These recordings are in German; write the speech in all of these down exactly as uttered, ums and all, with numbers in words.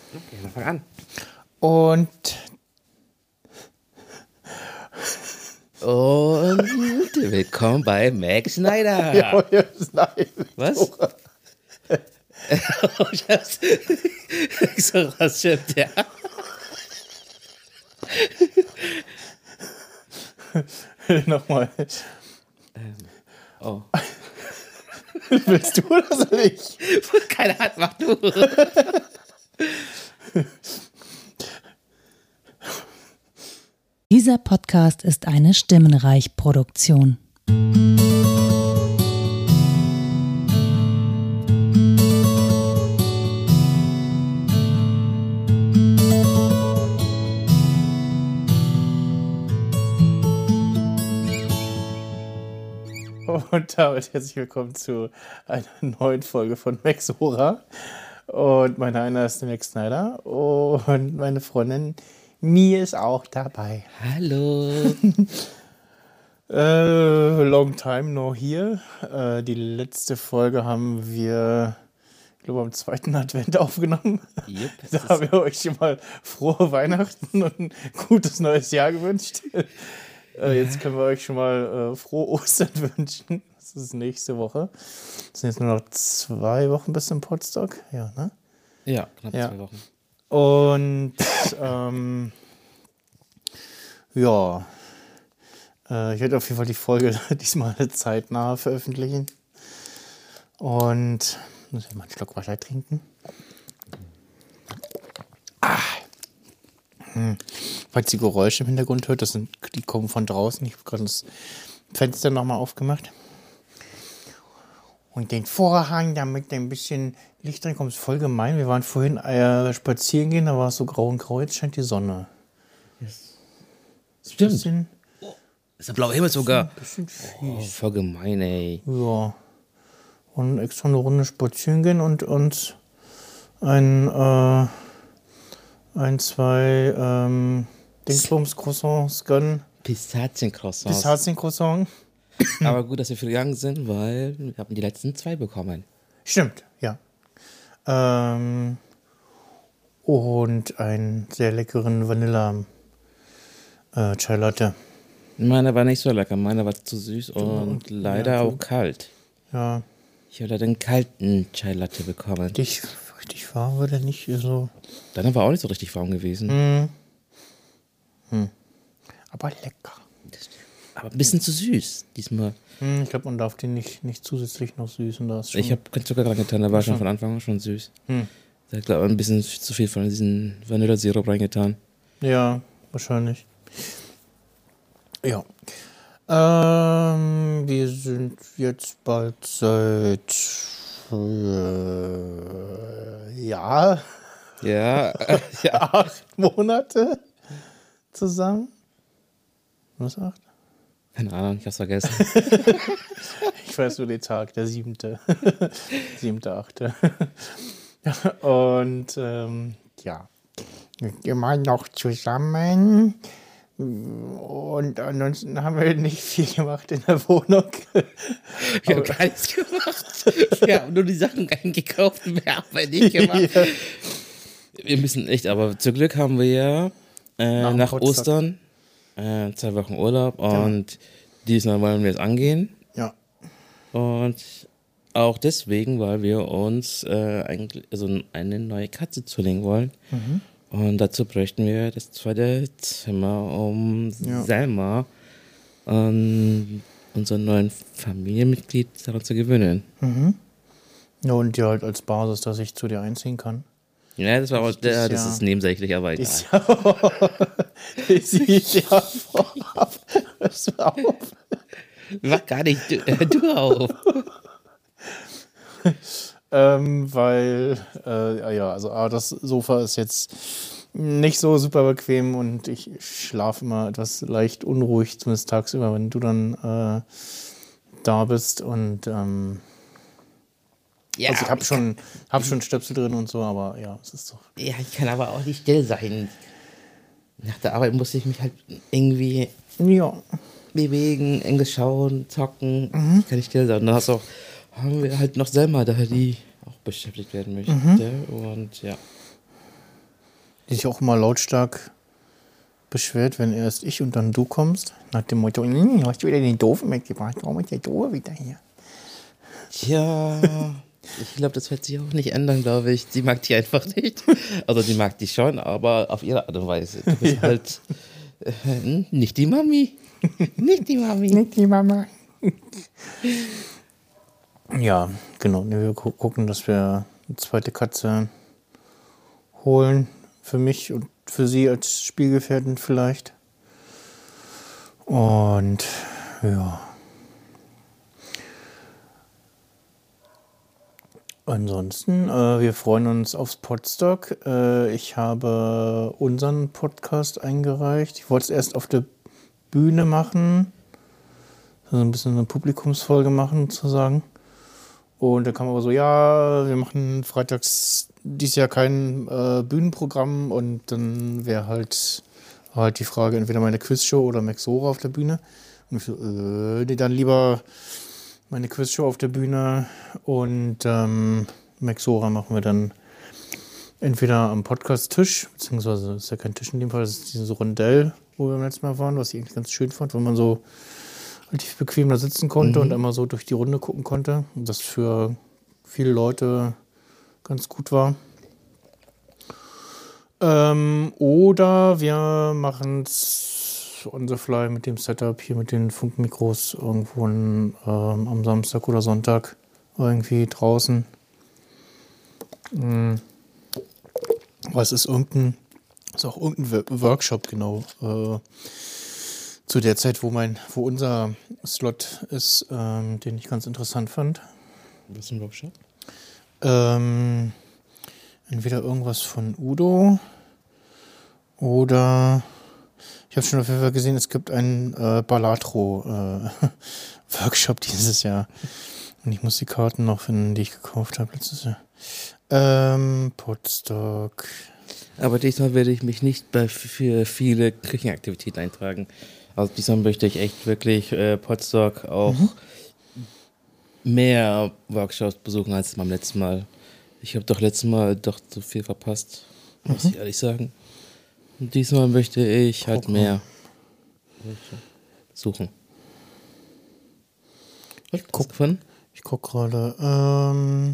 Okay, dann fang an. Und Und willkommen bei Max Schneider. ja, jetzt, nein. Was? Ich hab's. Ich so, was stimmt, ja. Nochmal. Ähm, oh. Willst du oder soll ich? Keine Ahnung, mach du. Dieser Podcast ist eine Stimmenreich-Produktion. Und damit herzlich willkommen zu einer neuen Folge von Max Hora. Und mein Name ist Max Schneider und meine Freundin Mie ist auch dabei. Hallo. Äh, long time no here. Äh, die letzte Folge haben wir, ich glaube, am zweiten Advent aufgenommen. Yep, Da haben wir euch schon mal frohe Weihnachten und ein gutes neues Jahr gewünscht. Äh, jetzt können wir euch schon mal äh, frohe Ostern wünschen. Das ist nächste Woche. Es sind jetzt nur noch zwei Wochen bis zum Potsdok. Ja, ne? Ja, knapp Ja. zwei Wochen. Und ähm, ja, äh, ich werde auf jeden Fall die Folge diesmal zeitnah veröffentlichen. Und muss ich mal einen Schluck Wasser trinken. Ah. Hm. Falls ihr Geräusche im Hintergrund hört, das sind, die kommen von draußen. Ich habe gerade das Fenster nochmal aufgemacht. Und den Vorhang, damit ein bisschen Licht drin kommt, ist voll gemein. Wir waren vorhin äh, spazieren gehen, da war es so grau und grau, jetzt scheint die Sonne. Stimmt. Bisschen, Ist der blaue Himmel sogar. bisschen Oh, fies. voll gemein, ey. Ja. Und extra eine Runde spazieren gehen und uns ein, äh, ein zwei ähm, Dingsbums-Croissants gönnen. Pistaziencroissants. Pistazien-Croissant. Aber gut, dass wir viel gegangen sind, weil wir haben die letzten zwei bekommen. Stimmt, ja. Ähm, und einen sehr leckeren Vanilla äh, Chai Latte. Meiner war nicht so lecker, meiner war zu süß und, und- leider ja, auch so. kalt. Ja, Ich habe leider einen kalten Chai Latte bekommen. richtig, richtig warm war der nicht so. Deiner war auch nicht so richtig warm gewesen. Hm. Hm. Aber lecker. Aber ein bisschen zu süß diesmal. Hm, ich glaube, man darf den nicht, nicht zusätzlich noch süßen. Da ist schon Ich habe keinen Zucker dran getan, der war schon von Anfang an schon süß. Hm. Ich glaube, ein bisschen zu viel von diesem Vanillesirup reingetan. Ja, wahrscheinlich. Ja. Ähm, wir sind jetzt bald seit äh, ja, Ja, äh, ja. acht Monate zusammen. Was acht? Keine Ahnung, ich hab's vergessen. Ich weiß nur den Tag, der siebte. Siebte, achte. Und ähm, ja, immer noch zusammen. Und ansonsten haben wir nicht viel gemacht in der Wohnung. Wir haben gar nichts gemacht. Wir haben nur die Sachen eingekauft und mehr haben wir nicht gemacht. Ja. Wir müssen echt, aber zum Glück haben wir ja äh, Nach dem nach Potsdok. Ostern äh, zwei Wochen Urlaub und diesmal wollen wir es angehen. Ja. Und auch deswegen, weil wir uns äh, eigentlich also eine neue Katze zulegen wollen. Mhm. Und dazu bräuchten wir das zweite Zimmer, um Ja. Selma an unseren neuen Familienmitglied daran zu gewöhnen. Mhm. Ja, und die halt als Basis, dass ich zu dir einziehen kann. Ja, das war aber, Das ist der, das ja- ist nebensächlich, aber egal. Ist ja, sieht ja vorab. Hörst du auf? Mach gar nicht, du, äh, du auf. Ähm, weil, äh, ja, also ah, das Sofa ist jetzt nicht so super bequem und ich schlafe immer etwas leicht unruhig, zumindest tagsüber, wenn du dann äh, da bist. Und ähm, Ja, also ich habe schon, hab schon Stöpsel drin und so, aber ja, es ist doch. Ja, ich kann aber auch nicht still sein. Nach der Arbeit muss ich mich halt irgendwie Ja. bewegen, Englisch schauen, zocken. Mhm. Kann ich still sein. Und dann hast du auch, haben wir halt noch Selma da, die auch beschäftigt werden möchte. Und ja. die sich auch immer lautstark beschwert, wenn erst ich und dann du kommst. Nach dem Motto, hm, hast du wieder den Doofen mitgebracht? Warum ist der Doofe wieder hier? Tja, ich glaube, das wird sich auch nicht ändern, glaube ich. Sie mag die einfach nicht. Also die mag die schon, aber auf ihre Art und Weise. Du bist Ja. halt äh, nicht die Mami. Nicht die Mami. Nicht die Mama. Ja, genau. Ne, wir gu- gucken, dass wir eine zweite Katze holen. Für mich und für sie als Spielgefährtin vielleicht. Und ja. Ansonsten, äh, wir freuen uns aufs Podstock. Äh, ich habe unseren Podcast eingereicht. Ich wollte es erst auf der Bühne machen. Also ein bisschen eine Publikumsfolge machen, sozusagen. Und da kam aber so, ja, wir machen freitags dieses Jahr kein äh, Bühnenprogramm und dann wäre halt, halt die Frage, entweder meine Quizshow oder Maxora auf der Bühne. Und ich so, äh, nee, dann lieber meine Quizshow auf der Bühne und ähm, Maxora machen wir dann entweder am Podcast-Tisch, beziehungsweise ist ja kein Tisch in dem Fall, das ist dieses Rondell, wo wir beim letzten Mal waren, was ich eigentlich ganz schön fand, wo man so relativ bequem da sitzen konnte Mhm. und einmal so durch die Runde gucken konnte. Und das für viele Leute ganz gut war. Ähm, oder wir machen es on the fly mit dem Setup hier mit den Funkmikros irgendwo in, ähm, am Samstag oder Sonntag irgendwie draußen. Mhm. Aber es ist irgendein, ist auch irgendein Wo- Workshop genau. Äh, zu der Zeit, wo mein, wo unser Slot ist, ähm, den ich ganz interessant fand. Was ist ein Workshop? Ähm, entweder irgendwas von Udo oder ich habe schon auf jeden Fall gesehen, es gibt einen äh, Ballatro-Workshop dieses Jahr. Und ich muss die Karten noch finden, die ich gekauft habe letztes Jahr. Ähm, Podstock. Aber diesmal werde ich mich nicht bei für viele Küchenaktivitäten eintragen. Also diesmal möchte ich echt wirklich äh, Podstock auch Mhm. mehr Workshops besuchen als beim letzten Mal. Ich habe doch letztes Mal doch so viel verpasst, muss ich ehrlich sagen. Und diesmal möchte ich halt Gucken. mehr suchen. Was guck. guck von? Ich gucke gerade. Ähm,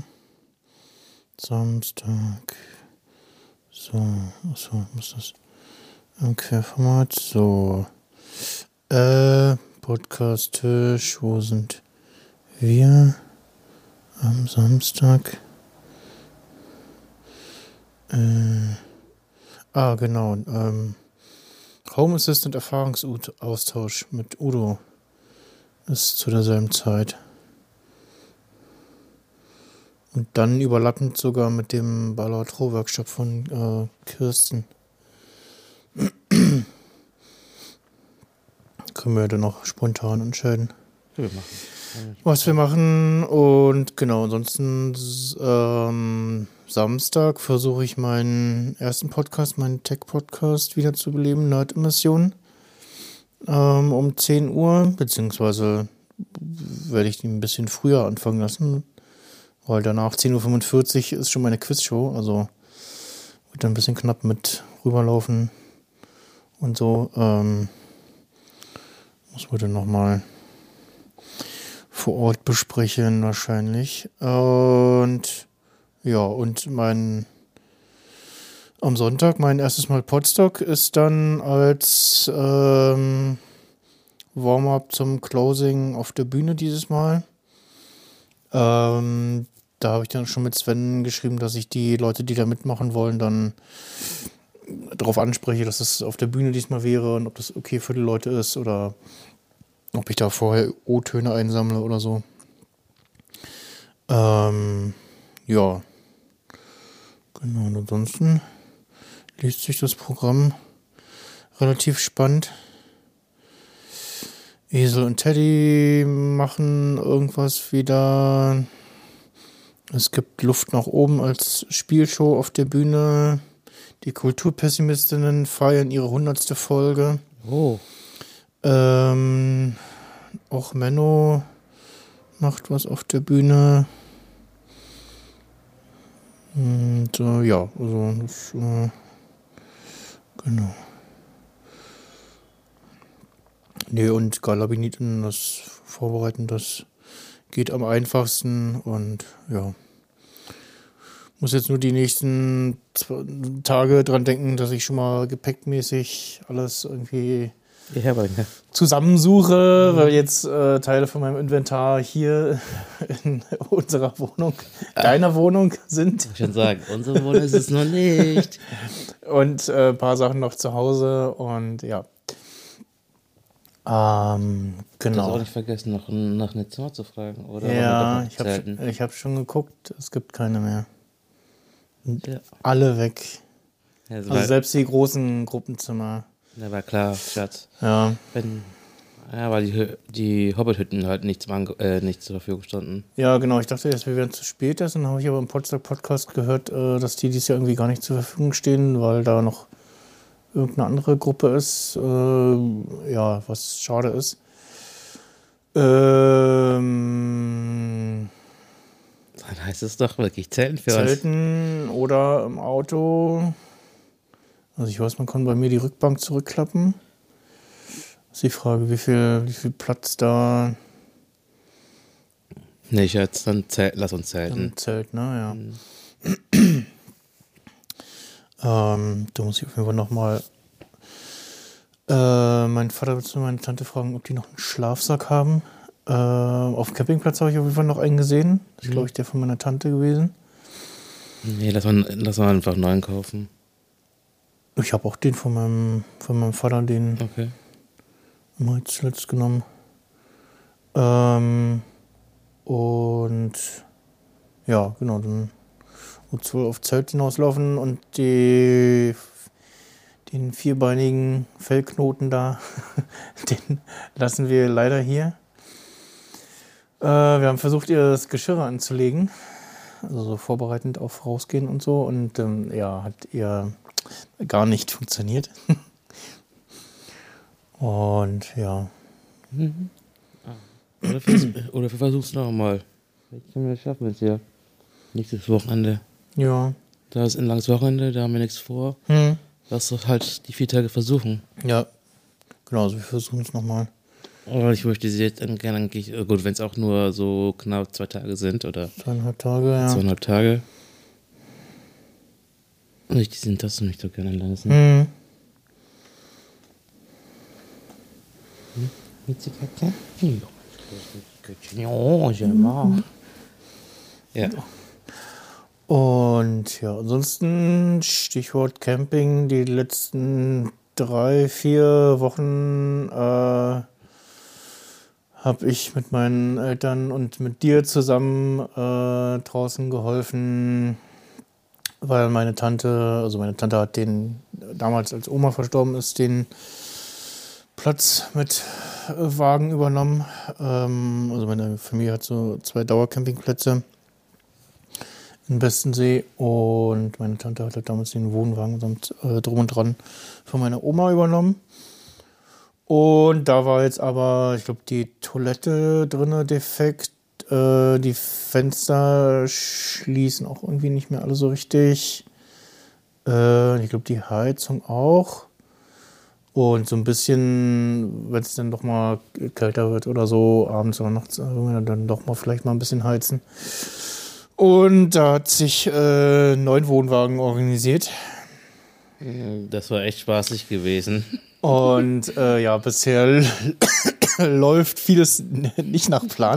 Samstag. So, achso, muss das im Querformat. So. Äh, Podcast-Tisch. Wo sind wir? Am Samstag. Äh, ah, genau. Ähm, Home Assistant Erfahrungsaustausch mit Udo ist zu derselben Zeit. Und dann überlappend sogar mit dem Ballatro-Workshop von äh, Kirsten. Können wir dann noch spontan entscheiden, Wir machen. was wir machen. Und genau, ansonsten s- ähm, Samstag versuche ich meinen ersten Podcast, meinen Tech-Podcast wieder zu beleben, Nerd-Immersion, ähm, um zehn Uhr, beziehungsweise werde ich ihn ein bisschen früher anfangen lassen, weil danach zehn Uhr fünfundvierzig ist schon meine Quizshow, also wird dann ein bisschen knapp mit rüberlaufen und so. Ähm, muss man dann nochmal vor Ort besprechen wahrscheinlich. Und ja, und mein am Sonntag, mein erstes Mal Podstock ist dann als ähm, Warm-up zum Closing auf der Bühne dieses Mal. Ähm, da habe ich dann schon mit Sven geschrieben, dass ich die Leute, die da mitmachen wollen, dann darauf anspreche, dass es auf der Bühne diesmal wäre und ob das okay für die Leute ist oder ob ich da vorher O-Töne einsammle oder so. Ähm, ja. Genau, und ansonsten liest sich das Programm relativ spannend. Esel und Teddy machen irgendwas wieder. Es gibt Luft nach oben als Spielshow auf der Bühne. Die Kulturpessimistinnen feiern ihre hundertste Folge. Oh. Ähm, auch Menno macht was auf der Bühne. Und äh, ja, also das äh, Genau. Nee, und Galabiniten, das Vorbereiten, das geht am einfachsten und ja. Muss jetzt nur die nächsten zwei Tage dran denken, dass ich schon mal gepäckmäßig alles irgendwie Herberge. zusammensuche, mhm. weil jetzt äh, Teile von meinem Inventar hier in unserer Wohnung, ah. deiner Wohnung sind. Ich kann sagen, unsere Wohnung ist es noch nicht. Und äh, ein paar Sachen noch zu Hause und ja. Ähm, genau. Du hast auch nicht vergessen, noch nach einem Zimmer zu fragen, oder? Ja, ich habe ich hab schon geguckt, es gibt keine mehr. Ja. Alle weg. Ja, also selbst die großen Gruppenzimmer. Ja, war klar, Schatz. Ja. Wenn, ja, weil die, die Hobbit-Hütten halt nicht, zum, äh, nicht zur Verfügung standen. Ja, genau. Ich dachte erst, wir wären zu spät. Dann habe ich aber im Potsdam-Podcast gehört, äh, dass die dieses Jahr irgendwie gar nicht zur Verfügung stehen, weil da noch irgendeine andere Gruppe ist. Äh, ja, was schade ist. Ähm... Dann heißt es doch wirklich Zelten für Zelten uns. Oder im Auto. Also ich weiß, man kann bei mir die Rückbank zurückklappen. Das ist die Frage, wie viel, wie viel Platz da... Nee, Schatz, dann Zelt, lass uns zelten. Dann Zelt, ne, ja. Mhm. ähm, da muss ich auf jeden Fall nochmal äh, meinen Vater bzw. meine Tante fragen, ob die noch einen Schlafsack haben. Äh, auf dem Campingplatz habe ich auf jeden Fall noch einen gesehen. Das ist, glaube ich, der von meiner Tante gewesen. Nee, lass mal, lass mal einfach einen neuen kaufen. Ich habe auch den von meinem, von meinem Vater, den okay. mal zuletzt genommen. Ähm, und ja, genau, dann wird es wohl auf Zelt hinauslaufen und die, den vierbeinigen Fellknoten da, den lassen wir leider hier. Äh, wir haben versucht, ihr das Geschirr anzulegen, also so vorbereitend auf rausgehen und so, und ähm, ja, hat ihr gar nicht funktioniert. Und ja. Mhm. Oder, vers- oder wir versuchen es noch mal. Vielleicht können wir das schaffen jetzt ja. Nächstes Wochenende. Ja. Da ist ein langes Wochenende, da haben wir nichts vor. Hm. Lass doch halt die vier Tage versuchen. Ja. Genau, also wir versuchen es nochmal. Aber ich möchte sie jetzt gerne eigentlich, gut, wenn es auch nur so knapp zwei Tage sind oder zweieinhalb Tage, ja. Zweieinhalb Tage. Und ich diesen Tasten nicht so gerne lassen. Hm. Ja. Und ja, ansonsten Stichwort Camping, die letzten drei, vier Wochen äh, habe ich mit meinen Eltern und mit dir zusammen äh, draußen geholfen, weil meine Tante, also meine Tante hat den, damals als Oma verstorben ist, den Platz mit Wagen übernommen. Ähm, also meine Familie hat so zwei Dauercampingplätze in Bestensee und meine Tante hat halt damals den Wohnwagen samt äh, drum und dran von meiner Oma übernommen. Und da war jetzt aber, ich glaube, die Toilette drinne defekt. Äh, die Fenster schließen auch irgendwie nicht mehr alle so richtig. Äh, ich glaube, die Heizung auch. Und so ein bisschen, wenn es dann doch mal kälter wird oder so, abends oder nachts, dann doch mal vielleicht mal ein bisschen heizen. Und da hat sich äh, einen neuen Wohnwagen organisiert. Das war echt spaßig gewesen. Und äh, ja, bisher läuft vieles nicht nach Plan.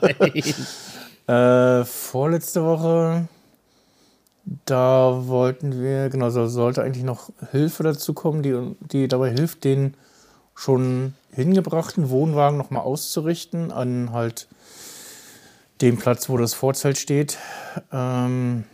äh, vorletzte Woche, da wollten wir, genau, so sollte eigentlich noch Hilfe dazu kommen, die, die dabei hilft, den schon hingebrachten Wohnwagen nochmal auszurichten an halt dem Platz, wo das Vorzelt steht. Ähm,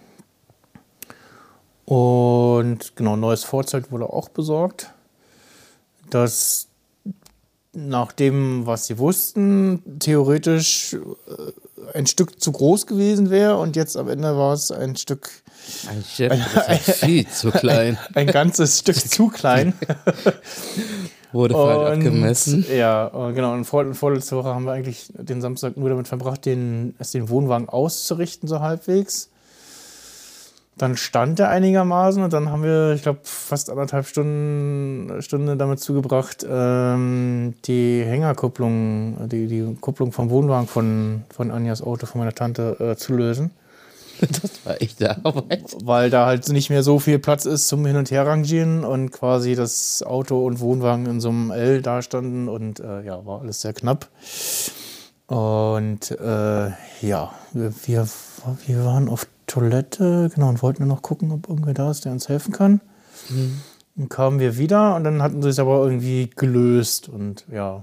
und genau, neues Vorzelt wurde auch besorgt. Das nach dem, was sie wussten, theoretisch ein Stück zu groß gewesen wäre und jetzt am Ende war es ein Stück ein Chef, das war viel zu klein. Ein, ein ganzes Stück zu klein. Wurde falsch abgemessen. Ja, genau. Und vor, vorletzte Woche haben wir eigentlich den Samstag nur damit verbracht, den, erst den Wohnwagen auszurichten, so halbwegs. Dann stand er einigermaßen und dann haben wir, ich glaube, fast anderthalb Stunden Stunde damit zugebracht, ähm, die Hängerkupplung, die, die Kupplung vom Wohnwagen von, von Anjas Auto, von meiner Tante, äh, zu lösen. Das war echt der Arbeit. Weil da halt nicht mehr so viel Platz ist zum Hin- und Herrangieren und quasi das Auto und Wohnwagen in so einem L dastanden und äh, ja, war alles sehr knapp. Und äh, ja, wir, wir, wir waren auf Toilette, genau, und wollten noch gucken, ob irgendwer da ist, der uns helfen kann. Mhm. Dann kamen wir wieder und dann hatten sie es aber irgendwie gelöst und ja.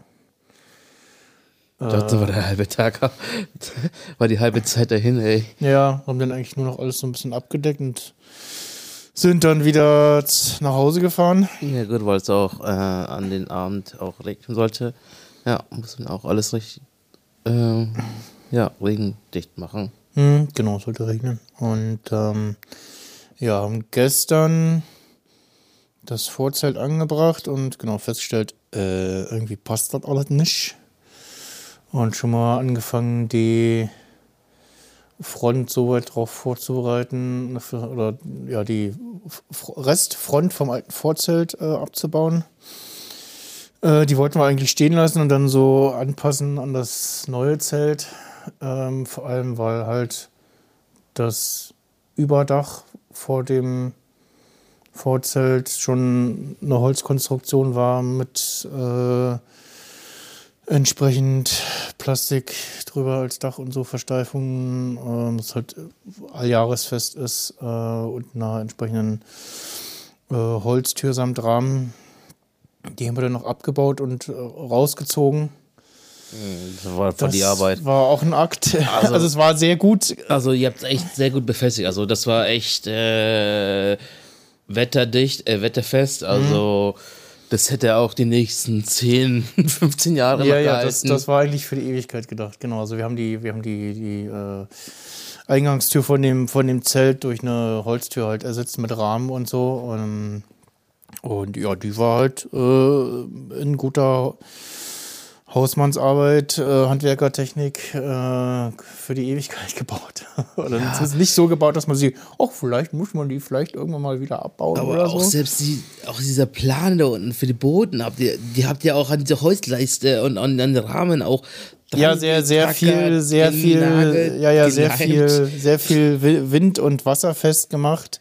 Ich dachte, war der halbe Tag, war die halbe Zeit dahin, ey. Ja, haben dann eigentlich nur noch alles so ein bisschen abgedeckt und sind dann wieder nach Hause gefahren. Ja gut, weil es auch äh, an den Abend auch regnen sollte. Ja, muss man auch alles richtig, äh, ja, regendicht machen. Hm, genau, sollte regnen. Und ähm, ja, haben gestern das Vorzelt angebracht und genau festgestellt, äh, irgendwie passt das alles nicht. Und schon mal angefangen, die Front so weit drauf vorzubereiten, oder ja, die Restfront vom alten Vorzelt äh, abzubauen. Äh, die wollten wir eigentlich stehen lassen und dann so anpassen an das neue Zelt. Ähm, vor allem, weil halt das Überdach vor dem Vorzelt schon eine Holzkonstruktion war mit äh, entsprechend Plastik drüber als Dach und so Versteifungen, äh, das halt alljahresfest ist äh, und einer entsprechenden äh, Holztür samt Rahmen. Die haben wir dann noch abgebaut und äh, rausgezogen. Das war voll die Arbeit. Das war auch ein Akt. Also, also es war sehr gut. Also ihr habt es echt sehr gut befestigt. Also das war echt äh, wetterdicht, äh, wetterfest. Also mhm. das hätte auch die nächsten zehn, fünfzehn Jahre ja, noch ja, gehalten. das, das war eigentlich für die Ewigkeit gedacht. Genau, also wir haben die, wir haben die, die äh, Eingangstür von dem, von dem Zelt durch eine Holztür halt ersetzt mit Rahmen und so. Und, und ja, die war halt äh, in guter Hausmannsarbeit, äh, Handwerkertechnik äh, für die Ewigkeit gebaut. Oder ja. Es ist nicht so gebaut, dass man sie, ach, vielleicht muss man die vielleicht irgendwann mal wieder abbauen. Aber oder auch so. selbst die, auch dieser Plan da unten für die Boden, habt ihr, die habt ihr auch an dieser Holzleiste und an, an den Rahmen auch. Ja, sehr, sehr viel, sehr viel, ja, ja, sehr viel, sehr viel Wind- und Wasser festgemacht.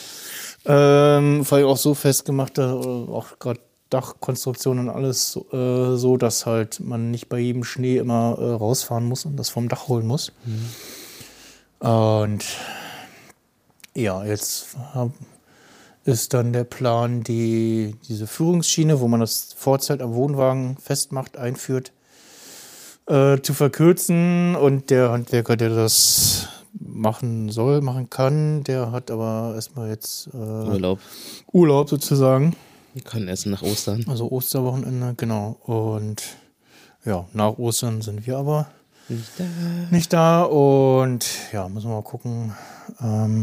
Ähm, vor allem auch so festgemacht, auch gerade Dachkonstruktion und alles äh, so, dass halt man nicht bei jedem Schnee immer äh, rausfahren muss und das vom Dach holen muss. Mhm. Und ja, jetzt hab, ist dann der Plan, die, diese Führungsschiene, wo man das Vorzelt am Wohnwagen festmacht, einführt, äh, zu verkürzen. Und der Handwerker, der das machen soll, machen kann, der hat aber erstmal jetzt äh, Urlaub. Urlaub sozusagen. Wir können essen nach Ostern. Also Osterwochenende, genau. Und ja, nach Ostern sind wir aber nicht da. Nicht da und ja, müssen wir mal gucken. Ähm,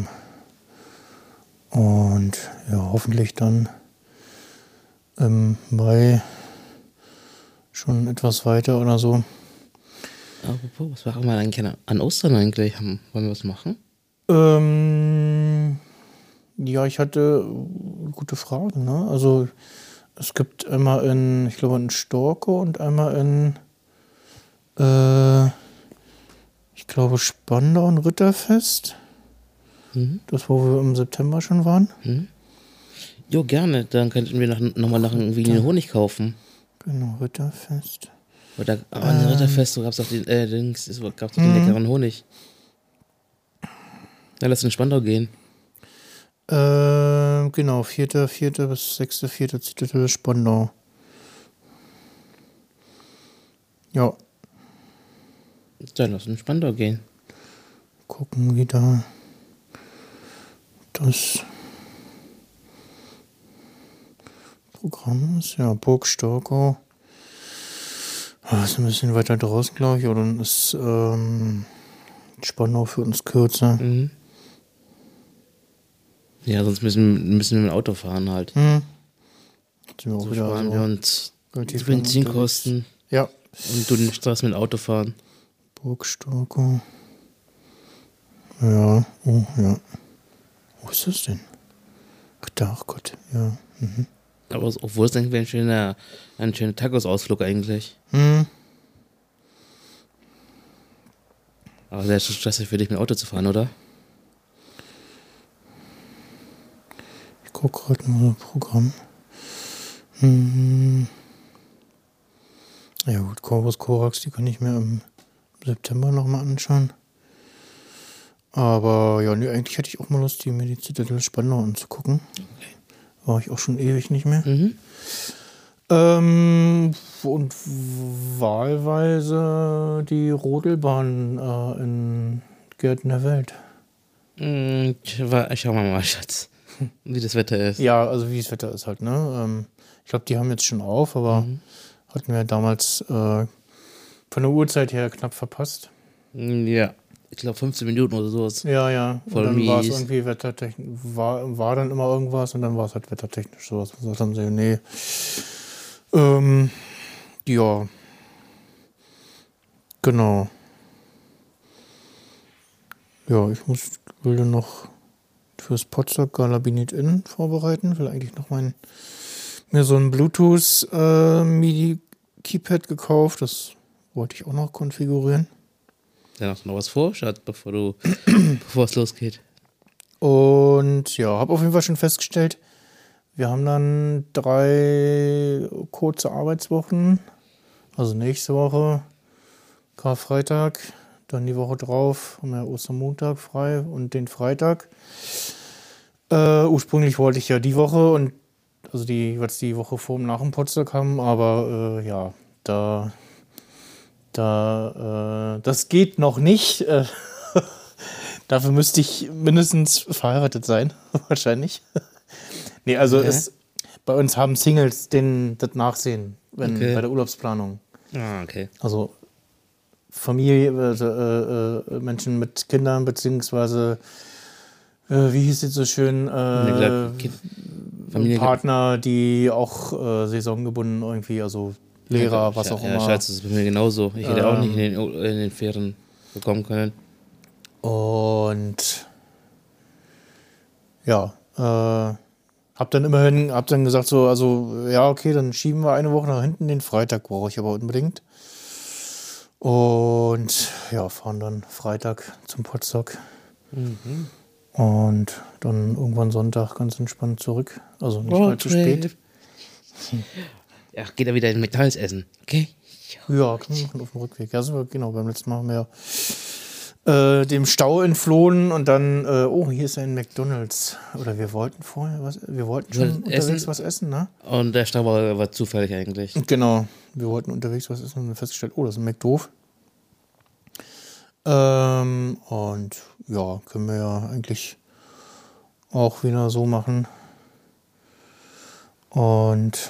und ja, hoffentlich dann im Mai schon etwas weiter oder so. Apropos, was machen wir eigentlich an Ostern eigentlich? Wollen wir was machen? Ähm... Ja, ich hatte gute Fragen. Ne? Also es gibt einmal in, ich glaube, in Storkow und einmal in, äh, ich glaube, Spandau und Ritterfest. Mhm. Das, wo wir im September schon waren. Mhm. Jo, gerne. Dann könnten wir noch, noch mal nach irgendwie den Honig kaufen. Genau, Ritterfest. Oder an ähm, Ritterfest gab es auch den, äh, den, gab's den leckeren Honig. Dann lass in Spandau gehen. Äh, genau, vierter vierter bis sechster vierter Zitterte Spandau. Ja. Dann lass in Spandau gehen. Gucken, wie da das Programm ist. Ja, Burg Storkow. Das ist ein bisschen weiter draußen, glaube ich. Oder dann ist ähm, Spandau für uns kürzer. Mhm. Ja, sonst müssen, müssen wir mit dem Auto fahren halt. Hm. So sparen so wir uns die Benzinkosten. Ja. Und du nicht das mit dem Auto fahren. Burg Storkow. Ja, oh, ja. Wo ist das denn? Ach, da, ach Gott, ja. Mhm. Aber es- obwohl es irgendwie ein schöner, ein schöner Tacos-Ausflug eigentlich. Hm. Aber sehr stressig für dich mit Auto zu fahren, oder? Ich gucke gerade mal das Programm. Hm. Ja gut, Corvus Corax, die kann ich mir im September nochmal anschauen. Aber ja, nee, eigentlich hätte ich auch mal Lust, die mir die Zitadelle Spandau anzugucken. War ich auch schon ewig nicht mehr. Mhm. Ähm, und wahlweise die Rodelbahn äh, in Gärten der Welt. Mm, Ich, war, ich schau mal mal, Schatz, wie das Wetter ist. Ja, also wie das Wetter ist halt, ne? Ähm, ich glaube, die haben jetzt schon auf, aber Mhm. hatten wir damals äh, von der Uhrzeit her knapp verpasst. Mm, Ja, ich glaube fünfzehn Minuten oder sowas. Ja, ja. Und Voll dann war es mies. irgendwie wettertechnisch, war, war dann immer irgendwas und dann war es halt wettertechnisch sowas. Und gesagt haben sie, nee. Ähm, ja. Genau. Ja, ich muss, will dann noch fürs Potsdok Galabinit Inn vorbereiten. Will eigentlich noch mein, mir so ein Bluetooth äh, MIDI-Keypad gekauft. Das wollte ich auch noch konfigurieren. Dann hast du noch was vor, Schatz, bevor du, bevor es losgeht. Und ja, habe auf jeden Fall schon festgestellt, wir haben dann drei kurze Arbeitswochen. Also nächste Woche Karfreitag, dann die Woche drauf haben wir Ostermontag frei und den Freitag. Äh, ursprünglich wollte ich ja die Woche und also die jeweils die Woche vor und nach dem Potsdok haben, aber äh, ja, da da äh, das geht noch nicht. Äh, dafür müsste ich mindestens verheiratet sein, wahrscheinlich. Nee, also Okay. es, bei uns haben Singles den, das Nachsehen wenn, Okay. bei der Urlaubsplanung. Ah, okay. Also Familie, also, äh, äh, Menschen mit Kindern, beziehungsweise, äh, wie hieß es so schön, Wie äh, gesagt, Kind- Familie- Partner, die auch äh, saisongebunden irgendwie, also Lehrer, was auch ja, immer. Schatz, das ist bei mir genauso. Ich hätte auch nicht Ähm. in den, in den Ferien bekommen können. Und ja, äh, hab dann immerhin, hab dann gesagt so, also ja, okay, dann schieben wir eine Woche nach hinten, den Freitag brauche ich aber unbedingt. Und ja, fahren dann Freitag zum Potsdok. Mhm. Und dann irgendwann Sonntag ganz entspannt zurück. Also nicht mal zu Roadtrip. spät. Ja, geht er wieder in McDonalds essen, okay? Ja, kann man machen auf dem Rückweg. Ja, sind wir, genau, beim letzten Mal haben wir ja äh, dem Stau entflohen und dann, äh, oh, hier ist ein McDonalds. Oder wir wollten vorher was, wir wollten schon wollten unterwegs essen. was essen, ne? Und der Stau war, war zufällig eigentlich. Genau, wir wollten unterwegs was essen und haben festgestellt, oh, das ist ein McDoof. Ähm, und ja, können wir ja eigentlich auch wieder so machen. Und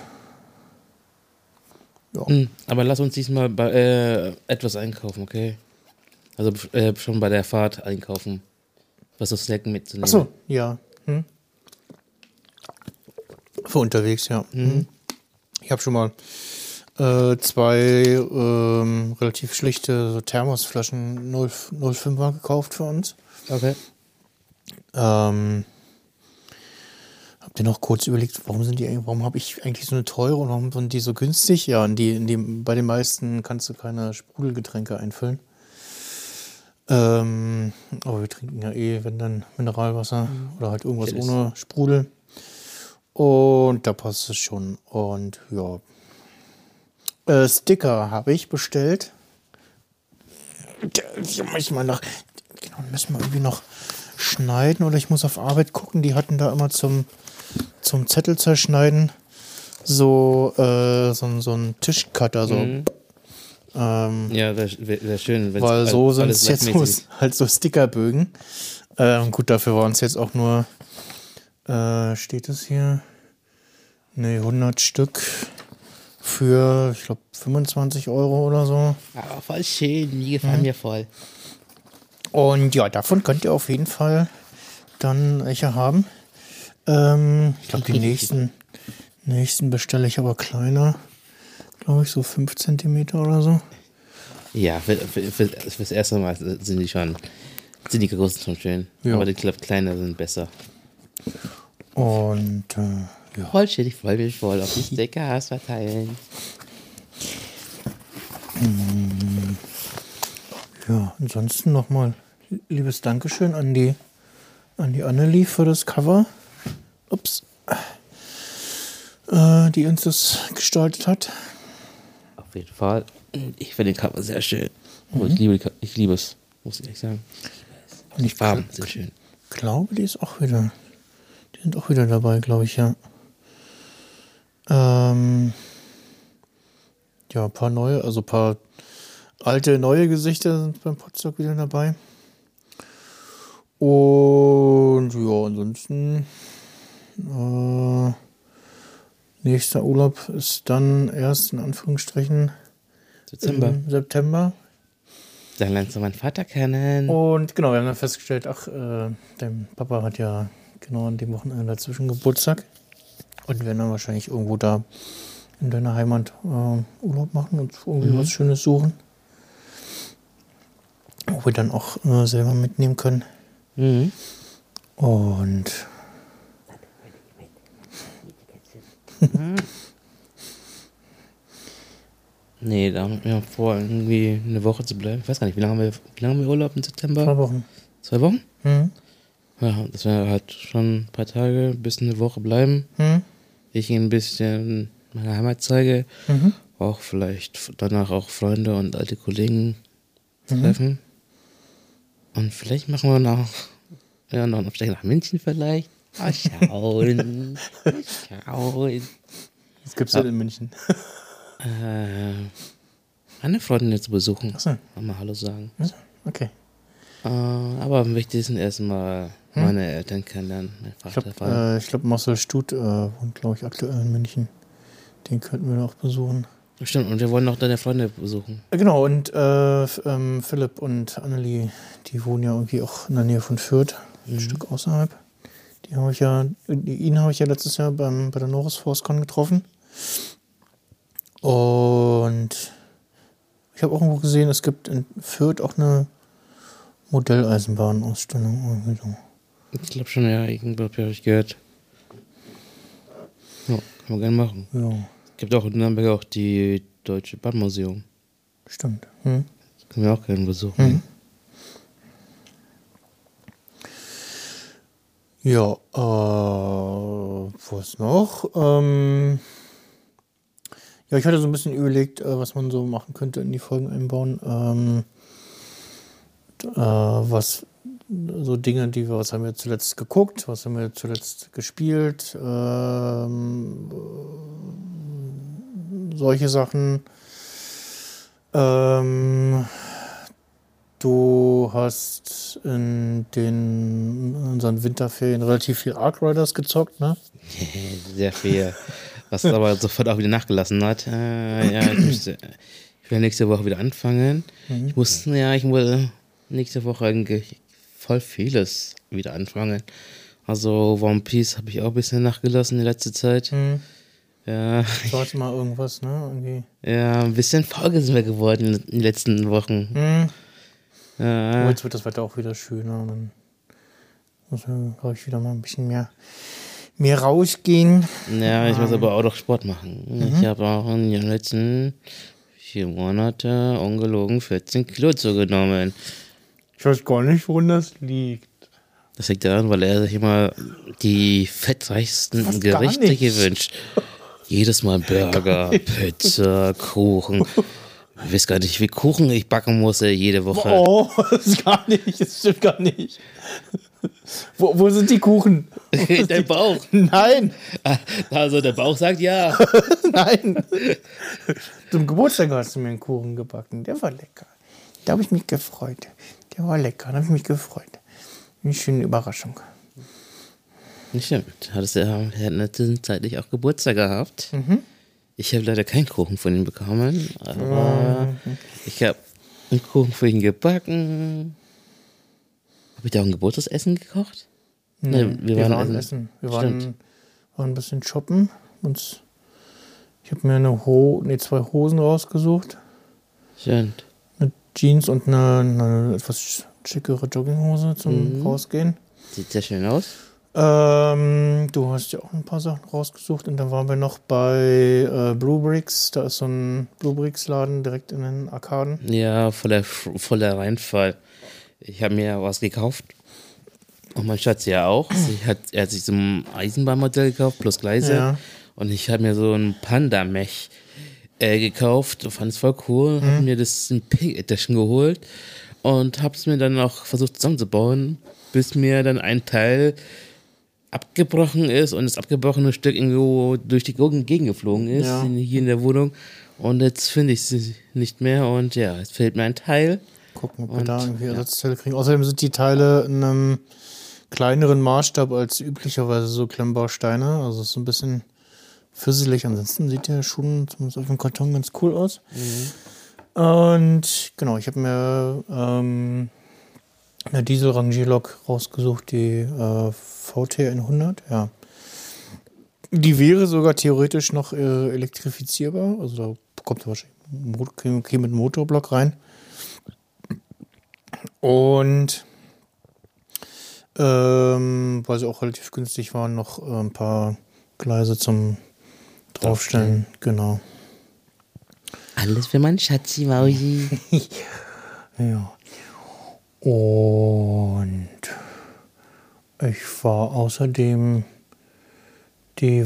Hm, aber lass uns diesmal bei, äh, etwas einkaufen, okay? Also äh, schon bei der Fahrt einkaufen. Was so Snacken mitzunehmen. achso, ja. Hm? Für unterwegs, ja. Hm. Ich habe schon mal äh, zwei ähm, relativ schlichte so Thermosflaschen null Komma fünfer gekauft für uns. Okay. Ähm, hab dir noch kurz überlegt, warum sind die eigentlich, warum habe ich eigentlich so eine teure und warum sind die so günstig? Ja, in die, in die, bei den meisten kannst du keine Sprudelgetränke einfüllen. Ähm, aber wir trinken ja eh, wenn dann Mineralwasser oder halt irgendwas Stilles. ohne Sprudel. Und da passt es schon. Und ja. Äh, Sticker habe ich bestellt. Die muss ich mal nach. Genau, müssen wir irgendwie noch schneiden oder ich muss auf Arbeit gucken. Die hatten da immer zum, zum Zettel zerschneiden so, äh, so, so ein Tischcutter. So. Mhm. Ähm, Ja, wäre wär, wär schön. wenn's weil so all- sind alles es jetzt so, gleichmäßig ist. halt so Stickerbögen. Ähm, gut, dafür waren es jetzt auch nur, äh, steht es hier? Ne, hundert Stück für, ich glaube, fünfundzwanzig Euro oder so. Aber voll schön, die gefallen mir voll. Und ja, davon könnt ihr auf jeden Fall dann welche haben. Ähm, ich glaube, die nächsten, nächsten bestelle ich aber kleiner. Glaube ich, so fünf Zentimeter oder so. Ja, für, für, für, fürs erste Mal sind die schon, sind die großen schon schön. Ja. Aber die glaub, kleine sind besser. Und äh, ja. Voll schön, ich freue mich voll auf die Stickers verteilen. Ja, ansonsten nochmal liebes Dankeschön an die, an die Annelie für das Cover. Ups. Äh, die uns das gestaltet hat. Auf jeden Fall. Ich finde den Cover sehr schön. Mhm. Ich, liebe, ich liebe es, muss ich ehrlich sagen. Und die Farben sind schön. Ich glaube, die ist auch wieder. Die sind auch wieder dabei, glaube ich, ja. Ähm, ja, ein paar neue, also ein paar alte, neue Gesichter sind beim Podstock wieder dabei. Und ja, ansonsten äh, nächster Urlaub ist dann erst in Anführungsstrichen September. im September. Dann lernst du meinen Vater kennen. Und genau, wir haben dann festgestellt, ach, äh, dein Papa hat ja genau an dem Wochenende dazwischen Geburtstag. Und wir werden dann wahrscheinlich irgendwo da in deiner Heimat äh, Urlaub machen und irgendwie mhm. was Schönes suchen. Wo wir dann auch äh, selber mitnehmen können. Mhm. Und nee, da haben wir vor, irgendwie eine Woche zu bleiben. Ich weiß gar nicht, wie lange haben wir, wie lange haben wir Urlaub im September? Zwei Wochen. Zwei Wochen? Mhm. Ja, dass wir halt schon ein paar Tage bis eine Woche bleiben. Mhm. Ich ihnen ein bisschen meine Heimat zeige. Mhm. Auch vielleicht danach auch Freunde und alte Kollegen Mhm. treffen. Und vielleicht machen wir noch, ja, noch einen Abstecher nach München vielleicht. Mal schauen. Mal schauen. Was gibt's Ja. denn in München? Äh, eine Freundin zu besuchen. Achso. Mal Hallo sagen. Okay. Äh, aber am wichtigsten erstmal Hm? meine Eltern kennenlernen. Mein Ich Vater, glaube, äh, ich glaub, Marcel Stut äh, wohnt, glaube ich, aktuell in München. Den könnten wir auch besuchen. Stimmt, und wir wollen noch deine Freunde besuchen. Äh, Genau, und äh, F- ähm, Philipp und Annelie, die wohnen ja irgendwie auch in der Nähe von Fürth, ein Mhm. Stück außerhalb. Die habe ich ja, ihn habe ich ja letztes Jahr beim, bei der Norris Force-Con getroffen. Und ich habe auch irgendwo gesehen, es gibt in Fürth auch eine Modelleisenbahnausstellung. Irgendwie so. Ich glaube schon, ja, irgendwo habe ich gehört. Ja, kann man gerne machen. Ja, Es gibt auch in Nürnberg auch die Deutsche Bahnmuseum. stimmt. Hm. Das können wir auch gerne besuchen. Mhm. Ja, äh, was noch? Ähm, ja, ich hatte so ein bisschen überlegt, äh, was man so machen könnte in die Folgen einbauen. Ähm, äh, was, so Dinge, die wir, was haben wir zuletzt geguckt, was haben wir zuletzt gespielt, ähm, äh, solche Sachen. Ähm, Du hast in den in unseren Winterferien relativ viel Ark Riders gezockt, ne? Sehr viel. Was aber sofort auch wieder nachgelassen hat. Äh, ja, ich, müsste, ich will nächste Woche wieder anfangen. Mhm. Ich muss, ja, ich muss nächste Woche eigentlich voll vieles wieder anfangen. Also One Piece habe ich auch ein bisschen nachgelassen in letzter Zeit. Mhm. Ja, Du hattest mal irgendwas, ne? Irgendwie. ja, ein bisschen faul sind wir geworden in den letzten Wochen. Mhm. Ja. Oh, jetzt wird das Wetter auch wieder schöner. Und dann muss man, glaube ich, wieder mal ein bisschen mehr, mehr rausgehen. Ja, ich muss aber auch noch Sport machen. Mhm. Ich habe auch in den letzten vier Monate ungelogen vierzehn Kilo zugenommen. Ich weiß gar nicht, woran das liegt. Das liegt daran, weil er sich immer die fettreichsten Fast gar Gerichte nicht. gewünscht. Jedes Mal Burger, Pizza, Kuchen. Ich weiß gar nicht, wie viel Kuchen ich backen muss äh, jede Woche. Oh, das ist gar nicht, das stimmt gar nicht. Wo, wo sind die Kuchen? Dein Bauch. Nein, Also der Bauch sagt ja. nein. Zum Geburtstag hast du mir einen Kuchen gebacken. Der war lecker. Da habe ich mich gefreut. Der war lecker, da habe ich mich gefreut. Eine schöne Überraschung. Nicht stimmt. Hattest du ja zwischenzeitlich auch Geburtstag gehabt. Mhm. Ich habe leider keinen Kuchen von ihm bekommen, aber ich habe einen Kuchen für ihn gebacken. Habe ich da auch ein Geburtstagsessen gekocht? Nee, Nee, wir, waren, essen. essen. Wir waren, Stimmt. waren ein bisschen shoppen. Uns, ich habe mir eine Ho nee, zwei Hosen rausgesucht. Stimmt. Eine Jeans und eine, eine etwas schickere Jogginghose zum Mhm. Rausgehen. Sieht sehr schön aus. Ähm, du hast ja auch ein paar Sachen rausgesucht und dann waren wir noch bei äh, Blue Bricks. Da ist so ein Blue Bricks Laden direkt in den Arkaden. Ja, voller, voller Reinfall. Ich habe mir was gekauft. Und mein Schatz ja auch. Sie hat, er hat sich so ein Eisenbahnmodell gekauft, plus Gleise. Ja. Und ich habe mir so ein Panda-Mech äh, gekauft und fand es voll cool. Mhm. Habe mir das in Pig Edition geholt und habe es mir dann auch versucht zusammenzubauen, bis mir dann ein Teil abgebrochen ist und das abgebrochene Stück irgendwo durch die Gegend geflogen ist, Ja. hier in der Wohnung. Und jetzt finde ich sie nicht mehr und ja, es fehlt mir ein Teil. Gucken, ob wir Und, da irgendwie ja. Ersatzteile kriegen. Außerdem sind die Teile in einem kleineren Maßstab als üblicherweise so Klemmbausteine. Also es ist so ein bisschen füsselig. Ansonsten sieht der schon zumindest auf dem Karton ganz cool aus. Mhm. Und genau, ich habe mir ähm, eine Diesel-Rangierlok rausgesucht, die äh, V T hundert. Ja. Die wäre sogar theoretisch noch äh, elektrifizierbar. Also da kommt wahrscheinlich käme mit Motorblock rein. Und ähm, weil sie auch relativ günstig waren, noch äh, ein paar Gleise zum Draufstellen. Genau. Alles für mein Schatzi Mausi. Ja. Und ich war außerdem die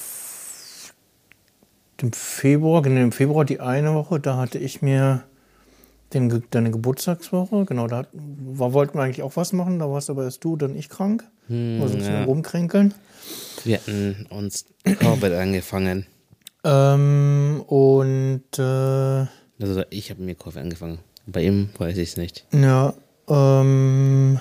im Februar, genau im Februar die eine Woche, da hatte ich mir den, deine Geburtstagswoche, genau, da war, wollten wir eigentlich auch was machen, da warst aber erst du, dann ich krank. Hm, also ein bisschen ja. rumkränkeln. Wir hatten uns Covid angefangen. Ähm, und äh, Also ich habe mir Covid angefangen. Bei ihm weiß ich es nicht. ja, ähm,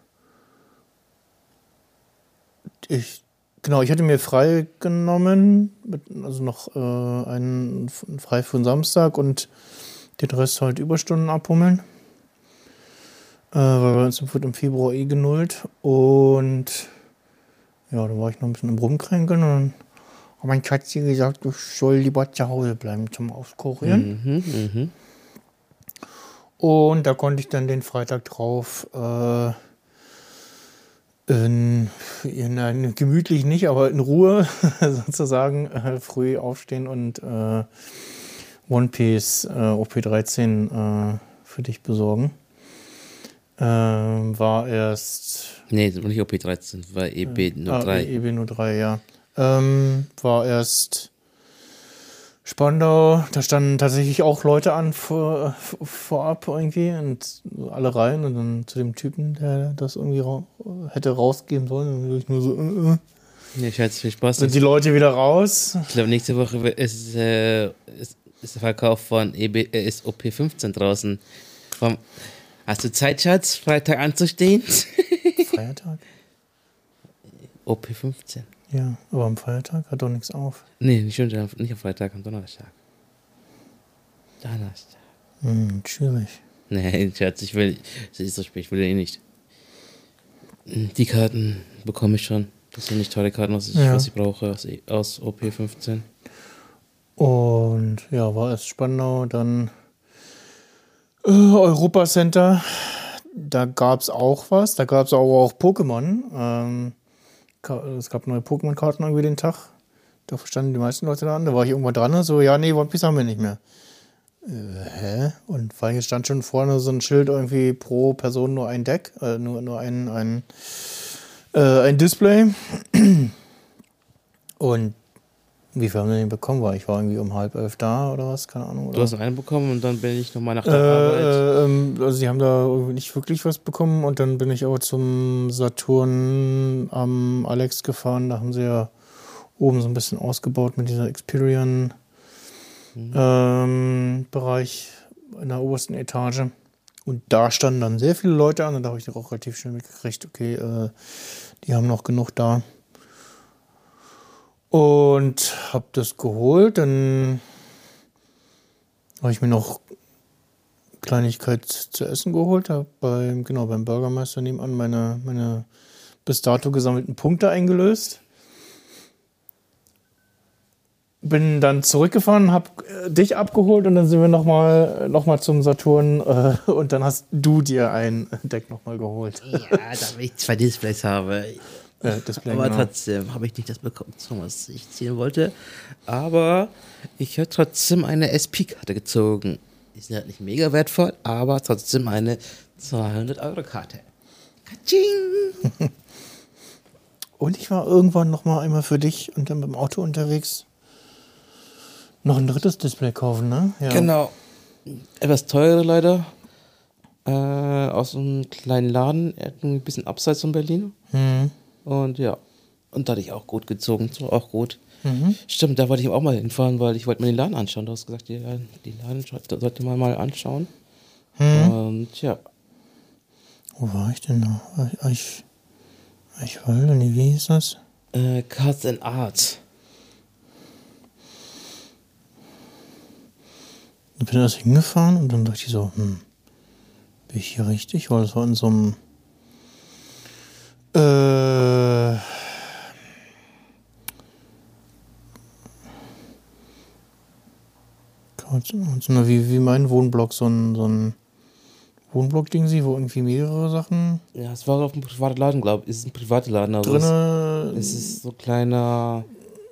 ich Genau, ich hatte mir frei genommen, mit, also noch äh, einen frei für den Samstag und den Rest halt Überstunden abhummeln. Äh, weil wir uns im Februar eh genullt. Und ja, da war ich noch ein bisschen im Rumkränkeln und dann hat mein Schatzi gesagt, ich soll lieber zu Hause bleiben zum Auskurieren. Mhm, mh. Und da konnte ich dann den Freitag drauf äh, In, in, gemütlich nicht, aber in Ruhe sozusagen äh, früh aufstehen und äh, One Piece äh, O P dreizehn äh, für dich besorgen. Ähm, war erst... Nee, nicht O P dreizehn, war E B null drei. Äh, E B null drei, ja. Ähm, war erst Spandau, da standen tatsächlich auch Leute an vor, vorab irgendwie und alle rein und dann zu dem Typen, der das irgendwie ra- hätte rausgeben sollen, dann würde ich nur so äh, äh. Ja, ich hatte viel Spaß. Sind die Leute wieder raus? Ich glaube, nächste Woche ist, äh, ist, ist der Verkauf von E B, äh, ist O P fünfzehn draußen. Vom, hast du Zeit, Schatz, Freitag anzustehen? Feiertag? O P fünfzehn. Ja, aber am Feiertag hat doch nichts auf. Nee, nicht, nicht am Freitag, am Donnerstag. Donnerstag. Hm, schwierig. Nee, Schatz, ich will, es ist so spät, ich will eh nicht. Die Karten bekomme ich schon. Das sind nicht teure Karten, was ich, Ja. was ich brauche aus, aus O P fünfzehn. Und ja, war erst Spandau, dann äh, Europa Center. Da gab es auch was. Da gab es aber auch Pokémon. Ähm, es gab neue Pokémon-Karten irgendwie den Tag. Da standen die meisten Leute da an. Da war ich irgendwann dran. So, ja, nee, One Piece haben wir nicht mehr. Äh, hä? Und weil hier stand schon vorne so ein Schild irgendwie pro Person nur ein Deck. Äh, nur, nur ein, ein, äh, ein Display. Und wie viel haben wir den bekommen? War ich war irgendwie um halb elf da oder was? Keine Ahnung. Oder? Du hast noch einen bekommen und dann bin ich nochmal nach der Äh, Arbeit. ähm, also sie haben da irgendwie nicht wirklich was bekommen und dann bin ich aber zum Saturn am Alex gefahren. Da haben sie ja oben so ein bisschen ausgebaut mit dieser Experian mhm. ähm, Bereich in der obersten Etage. Und da standen dann sehr viele Leute an und da habe ich auch relativ schnell mitgekriegt, okay, äh, die haben noch genug da. Und habe das geholt, dann habe ich mir noch Kleinigkeit zu essen geholt, habe beim, genau, beim Bürgermeister nebenan meine, meine bis dato gesammelten Punkte eingelöst. Bin dann zurückgefahren, habe äh, dich abgeholt und dann sind wir nochmal noch mal zum Saturn äh, und dann hast du dir ein Deck nochmal geholt. Ja, damit ich zwei Displays habe. Äh, Display, Aber genau. trotzdem habe ich nicht das bekommen, was ich ziehen wollte. Aber ich habe trotzdem eine S P-Karte gezogen. Die ist halt nicht mega wertvoll, aber trotzdem eine zweihundert-Euro-Karte. Katsching! Und ich war irgendwann noch mal einmal für dich und dann mit dem Auto unterwegs. Noch ein drittes Display kaufen, ne? Ja. Genau. Etwas teure leider. Äh, aus einem kleinen Laden, ein bisschen abseits von Berlin. Mhm. Und ja, und da hatte ich auch gut gezogen, so auch gut. Mhm. Stimmt, da wollte ich auch mal hinfahren, weil ich wollte mir den Laden anschauen. Du hast gesagt, die, die Laden sollte man mal anschauen. Mhm. Und ja. Wo war ich denn noch? Ich, ich wollte, nee, wie hieß das? Äh, Cards and Arts. Ich bin erst hingefahren und dann dachte ich so, hm, bin ich hier richtig? Weil es war in so einem äh, so wie, wie mein Wohnblock, so ein, so ein Wohnblock-Ding, wo irgendwie mehrere Sachen. Ja, es war auf einem privaten Laden, glaube ich. Es ist ein privater Laden, aber drinne. es, es ist so ein kleiner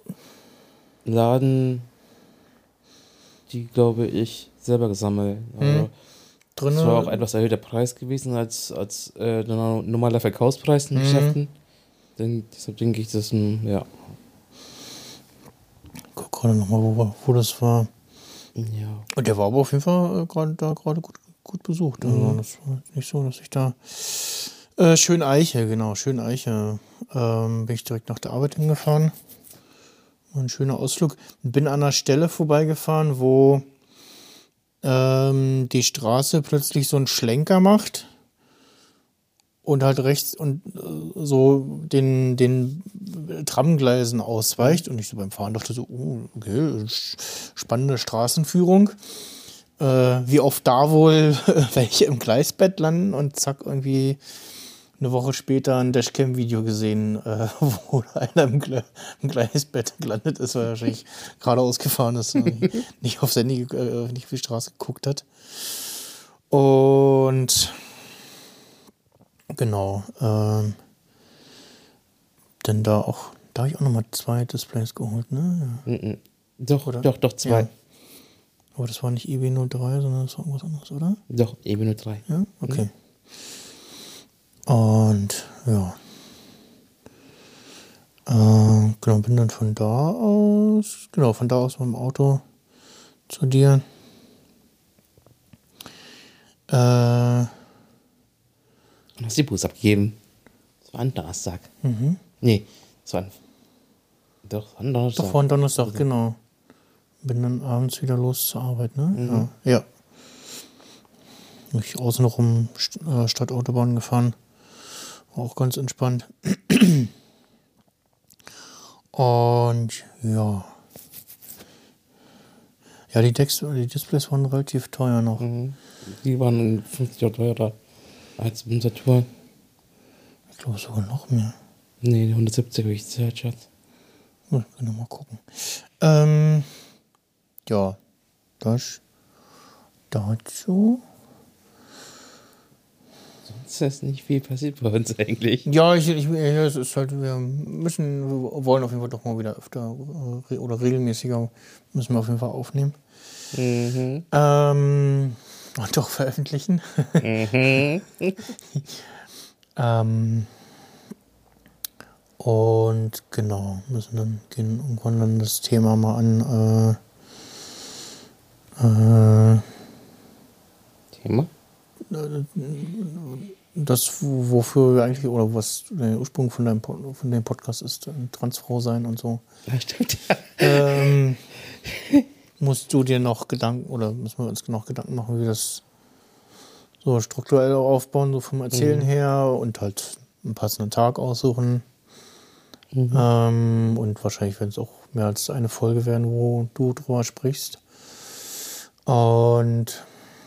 Laden, die, glaube ich, selber gesammelt. Also, Drinne. es war auch etwas erhöhter Preis gewesen als, als äh, der normaler Verkaufspreis in Mhm. Geschäften. Denk, deshalb denke ich, dass ein, ja. Ich guck gerade nochmal, wo, wo das war. Ja. Und der war aber auf jeden Fall äh, gerade da gerade gut, gut besucht. Also Mhm. das war nicht so, dass ich da. Äh, Schön Eiche, genau, Schön Eiche. Ähm, bin ich direkt nach der Arbeit hingefahren. War ein schöner Ausflug. Bin an einer Stelle vorbeigefahren, wo ähm, die Straße plötzlich so einen Schlenker macht und halt rechts und äh, so den, den Tramgleisen ausweicht. Und ich so beim Fahren dachte so, oh, okay, spannende Straßenführung. Äh, wie oft da wohl welche im Gleisbett landen und zack, irgendwie eine Woche später ein Dashcam-Video gesehen, äh, wo einer im, Gle im Gleisbett gelandet ist, weil er wahrscheinlich geradeaus gefahren ist und nicht aufs Handy, äh, nicht auf die Straße geguckt hat. Und genau, ähm, denn da auch, da habe ich auch nochmal zwei Displays geholt, ne? Ja. Mhm. Doch, Oder? doch, doch, zwei. Ja. Aber das war nicht I W null drei, sondern das war irgendwas anderes, oder? Doch, E B null drei. Ja, okay. Und ja. Äh, genau, bin dann von da aus, genau, von da aus mit dem Auto zu dir. Äh, Und hast die Bus abgegeben. Das war ein Donnerstag. mhm. Nee, das war ein. Doch, das war ein Donnerstag. Doch, war ein Donnerstag, genau. Bin dann abends wieder los zur Arbeit, ne? Mhm. Ja. Ja. Bin ich außenrum St äh, Stadtautobahn gefahren. War auch ganz entspannt. Und ja. Ja, die, Dex die Displays waren relativ teuer noch. Mhm. Die waren fünfzig Euro teurer als im Saturn. Ich glaube sogar noch mehr. Nee, die hundertsiebzig habe ich gezahlt, Schatz. Ja, können wir mal gucken. Ähm, ja, das dazu. Sonst ist nicht viel passiert bei uns eigentlich. Ja, ich, ich, ja, es ist halt, wir müssen, wir wollen auf jeden Fall doch mal wieder öfter äh, oder regelmäßiger müssen wir auf jeden Fall aufnehmen. Mhm. Ähm, und doch veröffentlichen. Mhm. ähm, und genau, müssen dann gehen irgendwann dann das Thema mal an. Äh, äh, Thema? Das, wofür wir eigentlich, oder was der Ursprung von deinem von dem Podcast ist, Transfrau sein und so. Ja, stimmt. Ähm, musst du dir noch Gedanken, oder müssen wir uns noch Gedanken machen, wie wir das so strukturell aufbauen, so vom Erzählen Mhm. her und halt einen passenden Tag aussuchen. Mhm. Ähm, und wahrscheinlich werden es auch mehr als eine Folge werden, wo du drüber sprichst. Und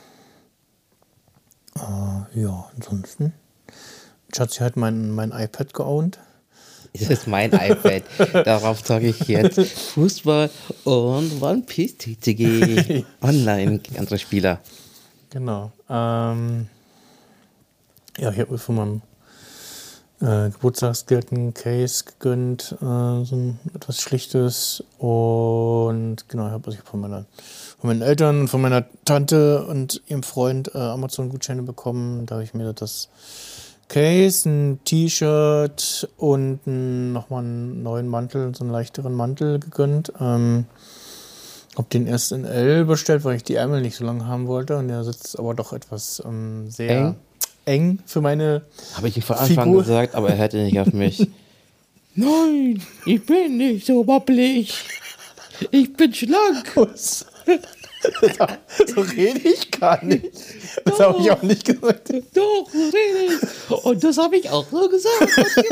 Äh, ja, ansonsten. Schatzi hat mein, mein iPad geowned. Das ist mein iPad. Darauf sage ich jetzt Fußball und One Piece T C G online gegen andere Spieler. Genau. Ähm, ja, ich habe von meinem äh, Geburtstagsgeld ein Case gegönnt, äh, so ein etwas Schlichtes. Und genau, ich habe also von, meiner, von meinen Eltern und von meiner Tante und ihrem Freund äh, Amazon-Gutscheine bekommen. Da habe ich mir das Case, ein T-Shirt und ein, nochmal einen neuen Mantel, so einen leichteren Mantel gegönnt. Ähm, habe den erst in L bestellt, weil ich die Ärmel nicht so lange haben wollte. Und der sitzt aber doch etwas ähm, sehr Eng? eng für meine Habe ich ihm von Anfang Figur. gesagt, aber er hörte nicht auf mich. Nein, ich bin nicht so wabbelig. Ich bin schlank. So, so rede ich gar nicht. Das habe ich auch nicht gesagt. Doch, so rede ich. Und das habe ich auch so gesagt. Und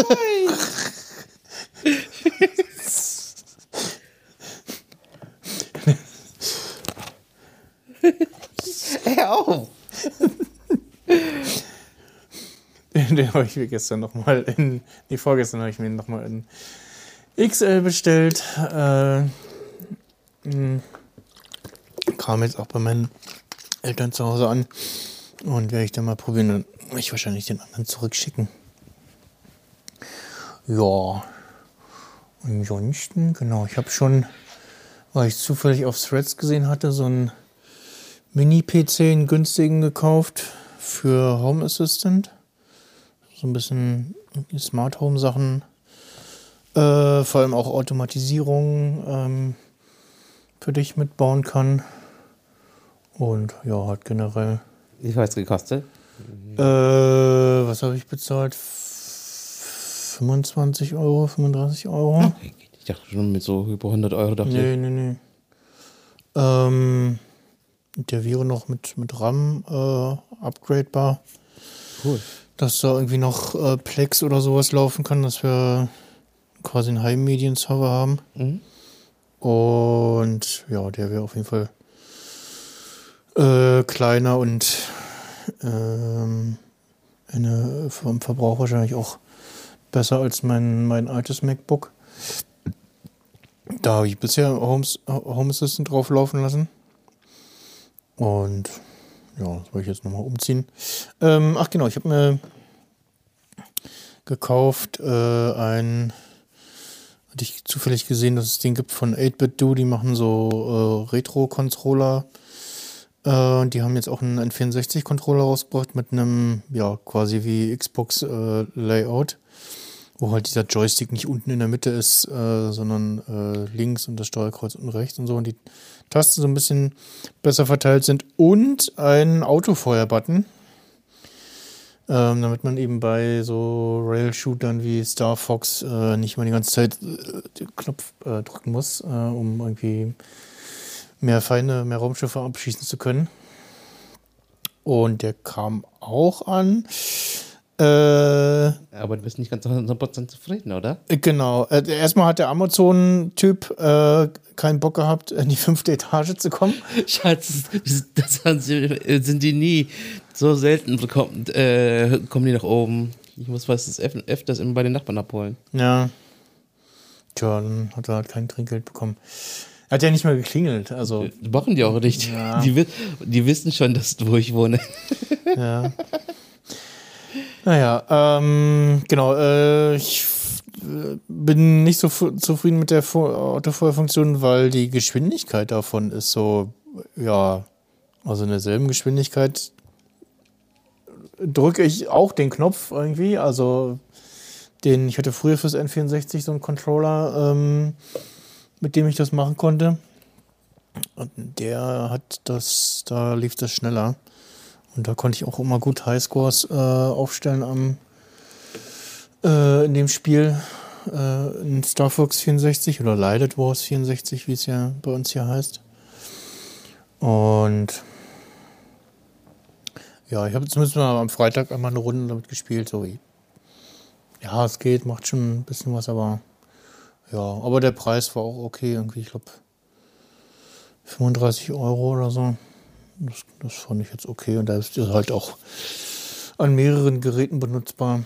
gemeint. Hör auf. Den, den habe ich mir gestern nochmal in, nee, vorgestern habe ich mir nochmal in X L bestellt. Äh, mh, kam jetzt auch bei meinen Eltern zu Hause an und werde ich dann mal probieren, dann werde ich wahrscheinlich den anderen zurückschicken. Ja, ansonsten, genau, ich habe schon, weil ich zufällig auf Threads gesehen hatte, so einen Mini-P C, einen günstigen gekauft für Home Assistant. So ein bisschen Smart Home Sachen, äh, vor allem auch Automatisierung ähm, für dich mitbauen kann. Und ja, hat generell. Wie viel hat es gekostet? Äh, was habe ich bezahlt? fünfundzwanzig Euro, fünfunddreißig Euro. Ich dachte schon mit so über hundert Euro. Dachte Nee, ich. nee, nee. Ähm, der wäre noch mit, mit RAM äh, upgradebar. Cool. Dass da irgendwie noch äh, Plex oder sowas laufen kann, dass wir quasi einen Heimmedien-Server haben. Mhm. Und ja, der wäre auf jeden Fall äh, kleiner und ähm, eine, vom Verbrauch wahrscheinlich auch besser als mein, mein altes MacBook. Da habe ich bisher Homes, Home Assistant drauf laufen lassen. Und ja, das wollte ich jetzt nochmal umziehen. Ähm, ach genau, ich habe mir gekauft äh, ein, hatte ich zufällig gesehen, dass es den gibt von eight bit do, die machen so äh, Retro-Controller. Äh, die haben jetzt auch einen N vierundsechzig-Controller rausgebracht mit einem, ja, quasi wie Xbox-Layout, wo halt dieser Joystick nicht unten in der Mitte ist, äh, sondern äh, links und das Steuerkreuz unten rechts und so und die Tasten so ein bisschen besser verteilt sind und ein Autofeuer-Button, ähm, damit man eben bei so Rail-Shootern wie Star Fox äh, nicht mal die ganze Zeit äh, den Knopf äh, drücken muss, äh, um irgendwie mehr Feinde, mehr Raumschiffe abschießen zu können. Und der kam auch an. Äh, Aber du bist nicht ganz hundert Prozent zufrieden, oder? Genau. Äh, erstmal hat der Amazon-Typ äh, keinen Bock gehabt, in die fünfte Etage zu kommen. Schatz, das sind die nie. So selten bekommen, äh, kommen die nach oben. Ich muss was das F, F das immer bei den Nachbarn abholen. Ja. Tja, dann hat er halt kein Trinkgeld bekommen. Er hat ja nicht mehr geklingelt. Also, Machen die auch nicht. Ja. Die, wi- die wissen schon, dass, wo ich wohne. ja. Naja, ähm, genau. Äh, ich äh, bin nicht so fu- zufrieden mit der Fu- Autofeuerfunktion, weil die Geschwindigkeit davon ist so, ja, also in derselben Geschwindigkeit drücke ich auch den Knopf irgendwie. Also, den, ich hatte früher fürs N vierundsechzig so einen Controller, ähm, mit dem ich das machen konnte. Und der hat das, da lief das schneller. Und da konnte ich auch immer gut Highscores äh, aufstellen am, äh, in dem Spiel äh, in Star Fox vierundsechzig oder Lighted Wars vierundsechzig, wie es ja bei uns hier heißt. Und ja, ich habe zumindest mal am Freitag einmal eine Runde damit gespielt. So wie, ja, es geht, macht schon ein bisschen was, aber ja, aber der Preis war auch okay, irgendwie, ich glaube fünfunddreißig Euro oder so. Das, das fand ich jetzt okay und da ist es halt auch an mehreren Geräten benutzbar.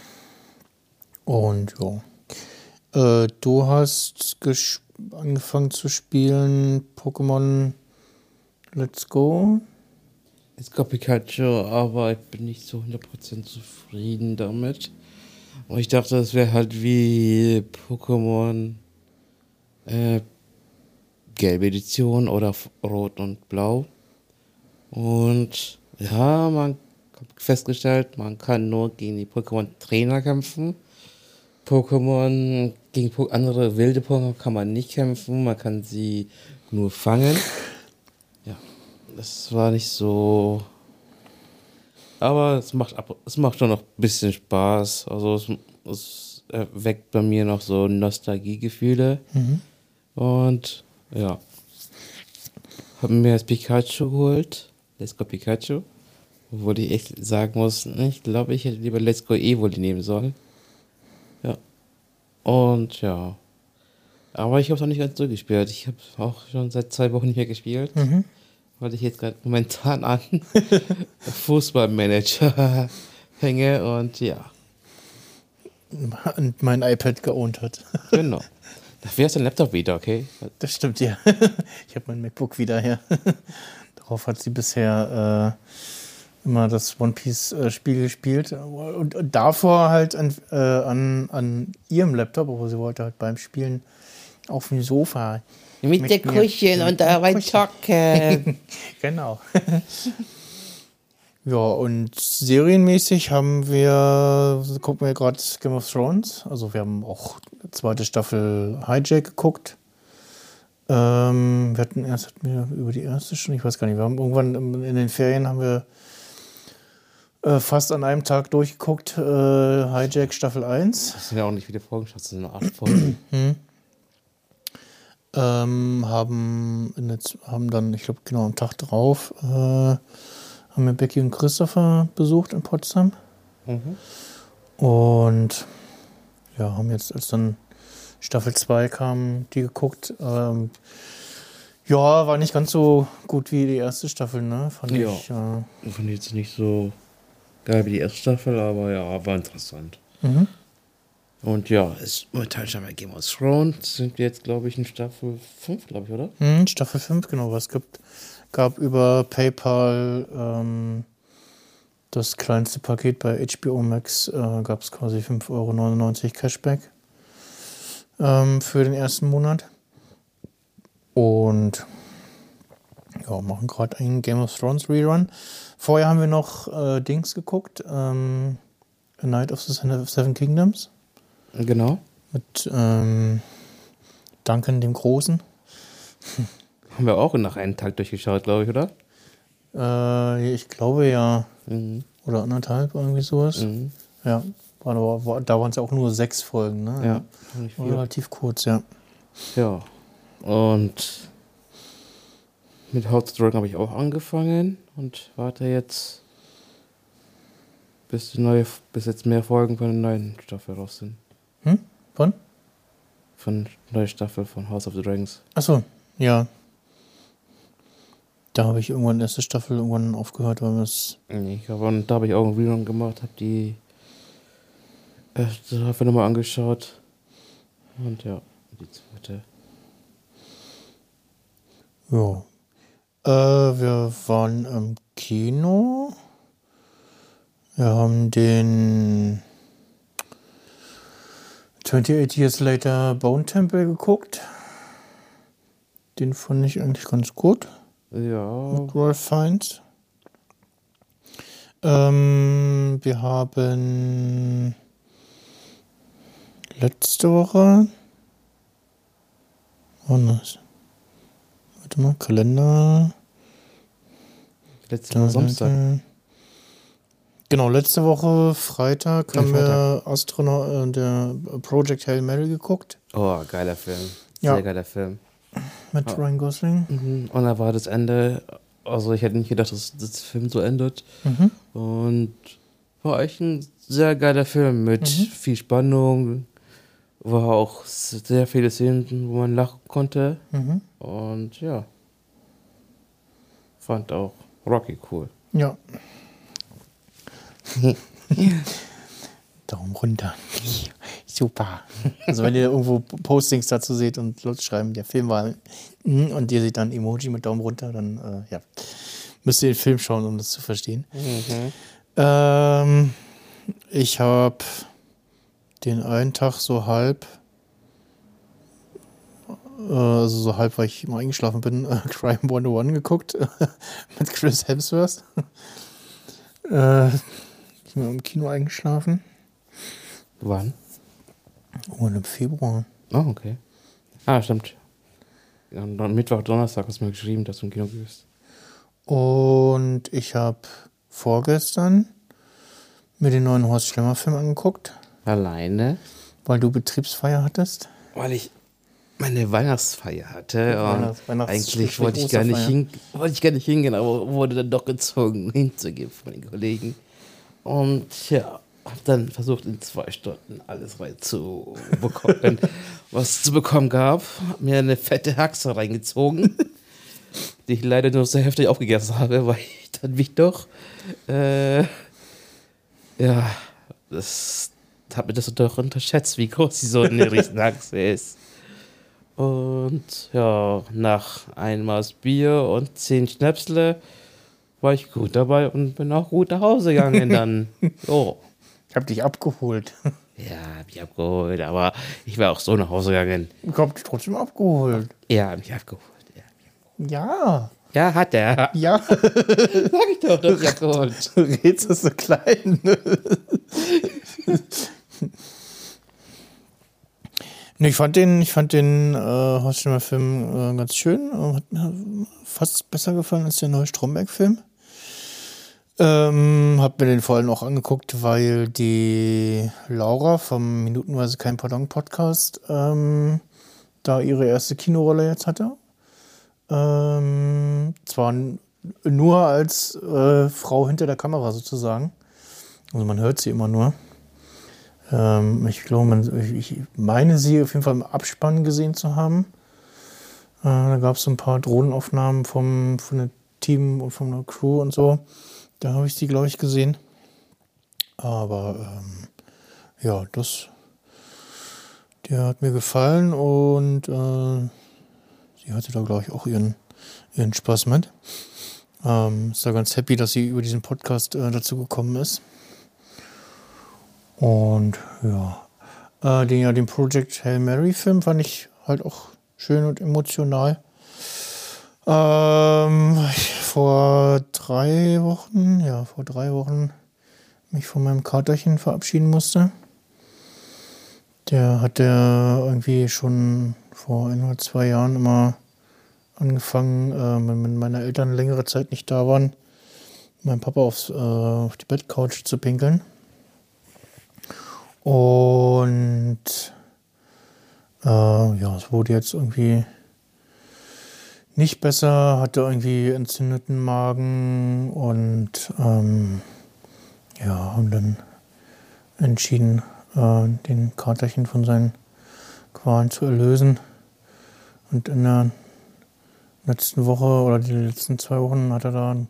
Und ja. Äh, du hast ges- angefangen zu spielen Pokémon Let's Go. Es gab Pikachu, aber ich bin nicht so hundert Prozent zufrieden damit. Und ich dachte, das wäre halt wie Pokémon äh, gelbe Edition oder f- rot und blau. Und ja, man hat festgestellt, man kann nur gegen die Pokémon-Trainer kämpfen. Pokémon, gegen po- andere wilde Pokémon kann man nicht kämpfen, man kann sie nur fangen. Ja, das war nicht so. Aber es macht, ab, es macht schon noch ein bisschen Spaß. Also es, es erweckt bei mir noch so Nostalgiegefühle. Mhm. Und ja, habe mir das Pikachu geholt. Let's Go Pikachu. Obwohl ich echt sagen muss, ich glaube, ich hätte lieber Let's Go Evoli nehmen sollen. Ja. Und ja. Aber ich habe es auch nicht ganz durchgespielt. Ich habe auch schon seit zwei Wochen nicht mehr gespielt. Mhm. Weil ich jetzt gerade momentan an Fußballmanager hänge und ja. Und mein iPad geowned hat. Genau. Dafür hast du den Laptop wieder, okay? Das stimmt, ja. Ich habe mein MacBook wieder her. Darauf hat sie bisher äh, immer das One-Piece-Spiel gespielt. Und davor halt an, äh, an, an ihrem Laptop, obwohl sie wollte halt beim Spielen auf dem Sofa. Mit, Mit der mir. Kuchen und dabei zocken. Genau. Ja, und serienmäßig haben wir, gucken wir gerade Game of Thrones. Also wir haben auch zweite Staffel Hijack geguckt. Ähm, wir hatten erst hatten wir über die erste schon, ich weiß gar nicht, wir haben irgendwann in den Ferien haben wir äh, fast an einem Tag durchgeguckt, äh, Hijack Staffel eins. Das sind ja auch nicht viele Folgen, das sind nur acht Folgen. Hm. Ähm, haben, in der, haben dann, ich glaube genau am Tag drauf, äh, haben wir Becky und Christopher besucht in Potsdam. Mhm. Und ja, haben jetzt, als dann Staffel zwei kam, die geguckt. Ähm, ja, war nicht ganz so gut wie die erste Staffel, ne? Fand Ja. ich. Äh, Ich fand jetzt nicht so geil wie die erste Staffel, aber ja, war interessant. mhm. Und ja, ist momentan schon bei Game of Thrones. Sind wir jetzt, glaube ich, in Staffel fünf, glaube ich, oder? Mhm, Staffel fünf, genau, was gibt. Gab über PayPal ähm, das kleinste Paket bei H B O Max, äh, gab es quasi fünf Euro neunundneunzig Cashback ähm, für den ersten Monat. Und ja, machen gerade einen Game of Thrones Rerun. Vorher haben wir noch äh, Dings geguckt, ähm, A Night of the Seven Kingdoms Genau. mit ähm, Duncan dem Großen. Haben wir auch nach einem Tag durchgeschaut, glaube ich, oder? Äh, ich glaube ja. Mhm. Oder anderthalb, irgendwie sowas. Mhm. Ja, war, war, war, da waren es ja auch nur sechs Folgen, ne? Ja, nicht War viel. relativ kurz, ja. Ja. Und mit House of Dragon habe ich auch angefangen und warte jetzt, bis die neue, bis jetzt mehr Folgen von der neuen Staffel raus sind. Hm? Wann? Von der neuen Staffel von House of the Dragons. Achso, ja. Da habe ich irgendwann erste Staffel irgendwann aufgehört, weil es. Nee, ich habe, und da habe ich auch einen Rerun gemacht, habe die erste Staffel nochmal angeschaut. Und ja, die zweite. Ja. Äh, wir waren im Kino. Wir haben den twenty-eight Years Later Bone Temple geguckt. Den fand ich eigentlich ganz gut. Ja. Mit Ralph Fiennes. Ähm, wir haben letzte Woche. Oh, nice. Warte mal, Kalender. Letzte Woche Samstag. Genau, letzte Woche Freitag Ja, haben Freitag. wir Astronaut, äh, der Project Hail Mary geguckt. Oh, geiler Film. Sehr Ja. geiler Film. Mit Ah. Ryan Gosling. Mhm. Und da war das Ende, also ich hätte nicht gedacht, dass das Film so endet. Mhm. Und war echt ein sehr geiler Film mit Mhm. viel Spannung. War auch sehr viele Szenen, wo man lachen konnte. Mhm. Und ja, fand auch Rocky cool. Ja. Daumen runter. Super. Also wenn ihr irgendwo Postings dazu seht und Leute schreiben, der Film war mm, und ihr seht dann Emoji mit Daumen runter, dann äh, ja, müsst ihr den Film schauen, um das zu verstehen. Mhm. Ähm, ich habe den einen Tag so halb, äh, also so halb, weil ich immer eingeschlafen bin, äh, Crime hundertundeins geguckt mit Chris Hemsworth. äh, ich bin im Kino eingeschlafen. Wann? Oh, im Februar. Oh, okay. Ah, stimmt. Ja, und dann Mittwoch, Donnerstag hast du mir geschrieben, dass du im Kino gehst. Und ich habe vorgestern mir den neuen Horst Schlemmer-Film angeguckt. Alleine? Weil du Betriebsfeier hattest? Weil ich meine Weihnachtsfeier hatte. Weihnachts- Und Weihnachts- eigentlich wollte ich, gar nicht hin, wollte ich gar nicht hingehen, aber wurde dann doch gezwungen, hinzugehen von den Kollegen. Und ja, habe dann versucht, in zwei Stunden alles reinzubekommen, was es zu bekommen gab. Hab mir eine fette Haxe reingezogen, die ich leider nur sehr heftig aufgegessen habe, weil ich dann mich doch, äh, ja, das habe mir das doch unterschätzt, wie groß die so eine Riesenhaxe ist. Und ja, nach einem Maß Bier und zehn Schnäpsle war ich gut dabei und bin auch gut nach Hause gegangen dann. Oh. Ich habe dich abgeholt. Ja, hab ich abgeholt, aber ich war auch so nach Hause gegangen. Ich hab dich trotzdem abgeholt. Ja, hab mich abgeholt. Ja, Ja. ja hat er. Ja. Sag ich doch, doch abgeholt. Du redest so klein. Nee, ich fand den, ich fand den äh, Horst Schlemmer-Film äh, ganz schön. Äh, hat mir fast besser gefallen als der neue Stromberg-Film. Ähm, hab mir den vor allem auch angeguckt, weil die Laura vom Minutenweise kein Pardon Podcast ähm, da ihre erste Kinorolle jetzt hatte. Ähm, zwar nur als äh, Frau hinter der Kamera sozusagen. Also man hört sie immer nur. Ähm, ich glaube, man, ich meine sie auf jeden Fall im Abspann gesehen zu haben. Äh, da gab es so ein paar Drohnenaufnahmen vom, von dem Team und von der Crew und so. Da habe ich sie, glaube ich, gesehen. Aber ähm, ja, das der hat mir gefallen und äh, sie hatte da, glaube ich, auch ihren, ihren Spaß mit. Ähm, ist da ganz happy, dass sie über diesen Podcast äh, dazu gekommen ist. Und ja, äh, den, ja, den Project Hail Mary Film fand ich halt auch schön und emotional. Ähm, ich vor drei Wochen, ja, vor drei Wochen mich von meinem Katerchen verabschieden musste. Der hatte irgendwie schon vor ein oder zwei Jahren immer angefangen, äh, wenn meine Eltern längere Zeit nicht da waren, meinem Papa aufs, äh, auf die Bettcouch zu pinkeln. Und äh, ja, es wurde jetzt irgendwie nicht besser, hatte irgendwie entzündeten Magen und ähm, ja, haben dann entschieden, äh, den Katerchen von seinen Qualen zu erlösen. Und in der letzten Woche oder die letzten zwei Wochen hat er dann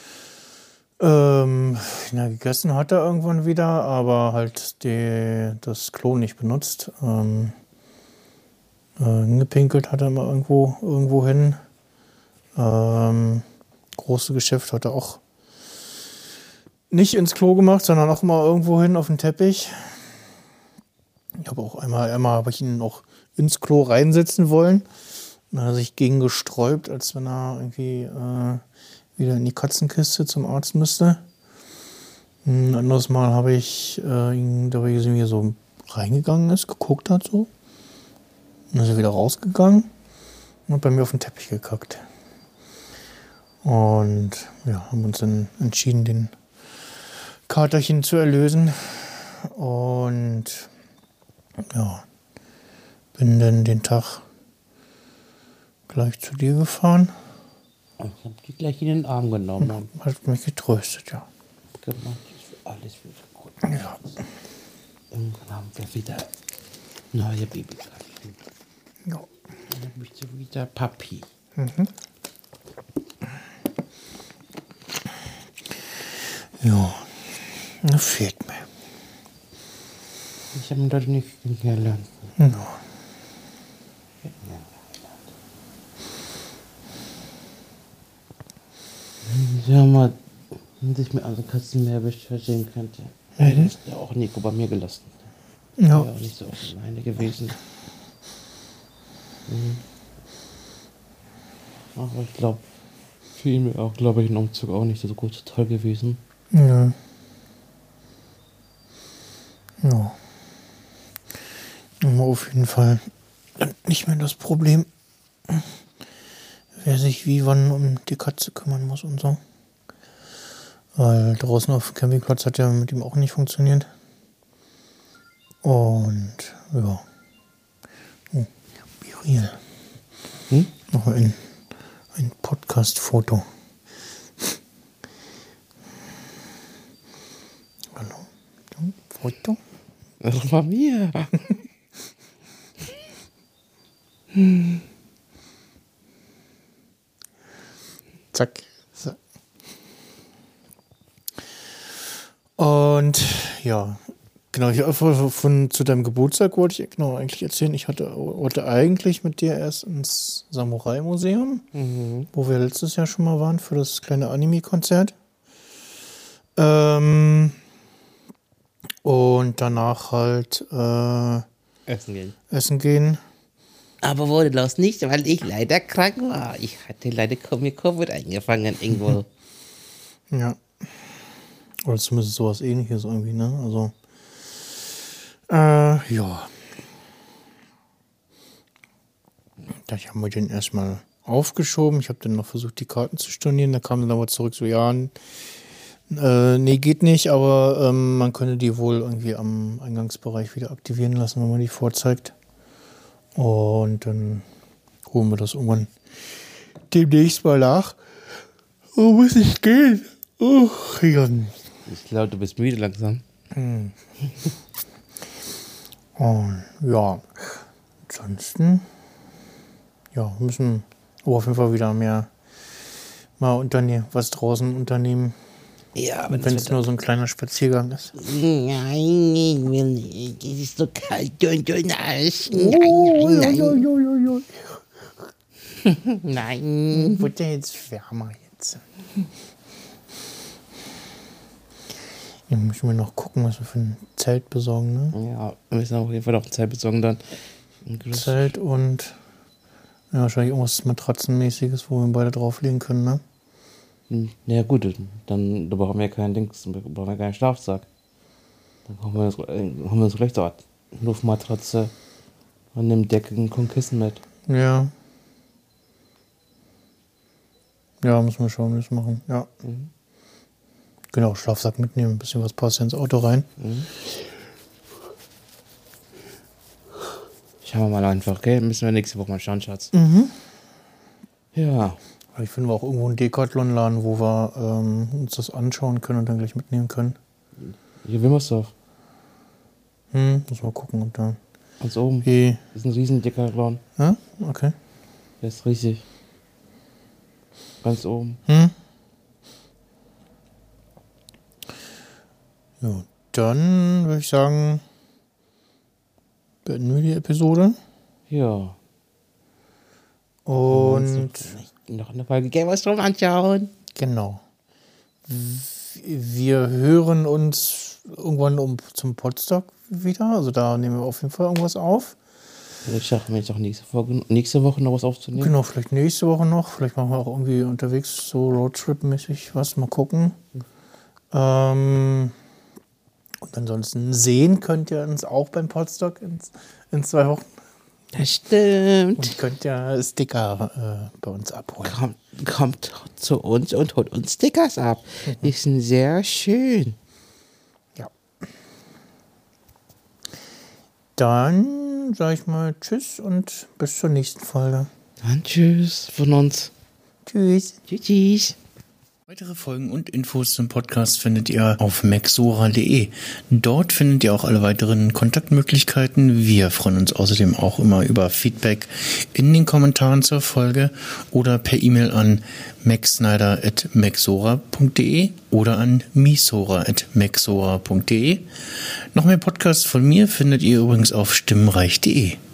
ähm, na, gegessen hat er irgendwann wieder, aber halt die, das Klo nicht benutzt. Ähm, äh, gepinkelt hat er immer irgendwo, irgendwo hin. Ähm, große Geschäft hat er auch nicht ins Klo gemacht, sondern auch mal irgendwo hin auf den Teppich. Ich habe auch einmal, einmal habe ich ihn auch ins Klo reinsetzen wollen. Dann hat er sich gegen gesträubt, als wenn er irgendwie äh, wieder in die Katzenkiste zum Arzt müsste. Ein anderes Mal habe ich äh, ihn, da wie er so reingegangen ist, geguckt hat so. Dann ist er wieder rausgegangen und hat bei mir auf den Teppich gekackt. Und ja, haben uns dann entschieden, den Katerchen zu erlösen. Und ja, bin dann den Tag gleich zu dir gefahren. Ich habe die gleich in den Arm genommen. Und hat mich getröstet, ja. Gemacht, alles wieder gut. Ja. Irgendwann haben wir wieder neue Babykleidchen. Ja. Dann bist du wieder Papi. Mhm. Ja, das fehlt mir. Ich habe ihn dort nicht kennengelernt. Ja. Ja, mal, wenn sich mit anderen Katzen mehr beschäftigen könnte. Mhm. Ist ja auch Nico bei mir gelassen. Ja. Ja, auch nicht so alleine gewesen. Mhm. Aber ich glaube, für ihn wäre auch, glaube ich, ein Umzug auch nicht so gut toll gewesen. Ja. Ja. Aber auf jeden Fall nicht mehr das Problem, wer sich wie wann um die Katze kümmern muss und so. Weil draußen auf dem Campingplatz hat ja mit ihm auch nicht funktioniert. Und ja. Oh, Muriel. Hm? Noch ein, ein Podcast-Foto. Hallo. Foto? Das war mir. Zack. So. Und ja, genau, ich, von, von zu deinem Geburtstag wollte ich genau eigentlich erzählen. Ich hatte, wollte eigentlich mit dir erst ins Samurai-Museum, Mhm. wo wir letztes Jahr schon mal waren für das kleine Anime-Konzert. Ähm, und danach halt äh, Essen gehen. essen gehen. Aber wurde los nicht, weil ich leider krank war. Ich hatte leider mir Covid eingefangen irgendwo. Ja. Oder zumindest sowas ähnliches irgendwie, ne? Also. Äh, ja. Da haben wir den erstmal aufgeschoben. Ich habe dann noch versucht, die Karten zu stornieren. Da kam dann aber zurück, so, ja, äh, nee, geht nicht, aber ähm, man könne die wohl irgendwie am Eingangsbereich wieder aktivieren lassen, wenn man die vorzeigt. Und dann holen wir das irgendwann demnächst mal nach. Oh, muss ich gehen? Oh, ja. Ich glaube, du bist müde langsam. Hm. Und ja, ansonsten, ja, müssen aber auf jeden Fall wieder mehr mal unternehmen, was draußen unternehmen. Ja, aber Wenn es nur so ein kleiner Spaziergang ist. Nein, ich will nicht. Es ist so kalt und so nass. Oh, Nein, jo, nein, jo, jo, jo. nein. Nein. Wird der jetzt wärmer jetzt? Ja, müssen wir noch gucken, was wir für ein Zelt besorgen, ne? Ja, wir müssen auf jeden Fall noch ein Zelt besorgen dann. Ein Gerüst. Zelt und ja, wahrscheinlich irgendwas Matratzenmäßiges, wo wir beide drauflegen können, ne? Hm, Ja gut, dann da brauchen wir keinen Dings, dann brauchen wir keinen Schlafsack. Dann brauchen wir uns, äh, haben wir uns gleich dort Luftmatratze und nehmen Decken und Kissen mit. Ja. Ja, müssen wir schauen, wie wir es machen. Ja. Mhm. Genau, Schlafsack mitnehmen, ein bisschen was passt ins Auto rein. Mhm. Schauen wir mal einfach, okay? Müssen wir nächste Woche mal schauen, Schatz. Mhm. Ja. Ich finde auch irgendwo einen Decathlon-Laden, wo wir ähm, uns das anschauen können und dann gleich mitnehmen können. Hier Wilmersdorf, Hm, muss mal gucken, ob da. ganz oben. Wie. Das ist ein riesen Decathlon. Ja, okay. Der ist riesig. Ganz oben. Hm. Ja, dann würde ich sagen, beenden wir die Episode. Ja. Und noch eine Folge Game of Thrones anschauen. genau. Wir hören uns irgendwann um zum Podstock wieder. Also da nehmen wir auf jeden Fall irgendwas auf. Ich schaffe mir jetzt auch nächste, Folge, nächste Woche noch was aufzunehmen. Genau, vielleicht nächste Woche noch. Vielleicht machen wir auch irgendwie unterwegs so Roadtrip-mäßig was. Mal gucken. Ähm, und ansonsten sehen könnt ihr uns auch beim Podstock in, in zwei Wochen. Das stimmt. Und könnt ja Sticker äh, bei uns abholen. Kommt, kommt zu uns und holt uns Stickers ab. Die sind sehr schön. Ja. Dann sage ich mal Tschüss und bis zur nächsten Folge. Dann tschüss von uns. Tschüss. Tschüss. Weitere Folgen und Infos zum Podcast findet ihr auf maxora punkt de. Dort findet ihr auch alle weiteren Kontaktmöglichkeiten. Wir freuen uns außerdem auch immer über Feedback in den Kommentaren zur Folge oder per E-Mail an maxsnyder at maxora punkt de oder an misora at maxora punkt de. Noch mehr Podcasts von mir findet ihr übrigens auf stimmreich punkt de.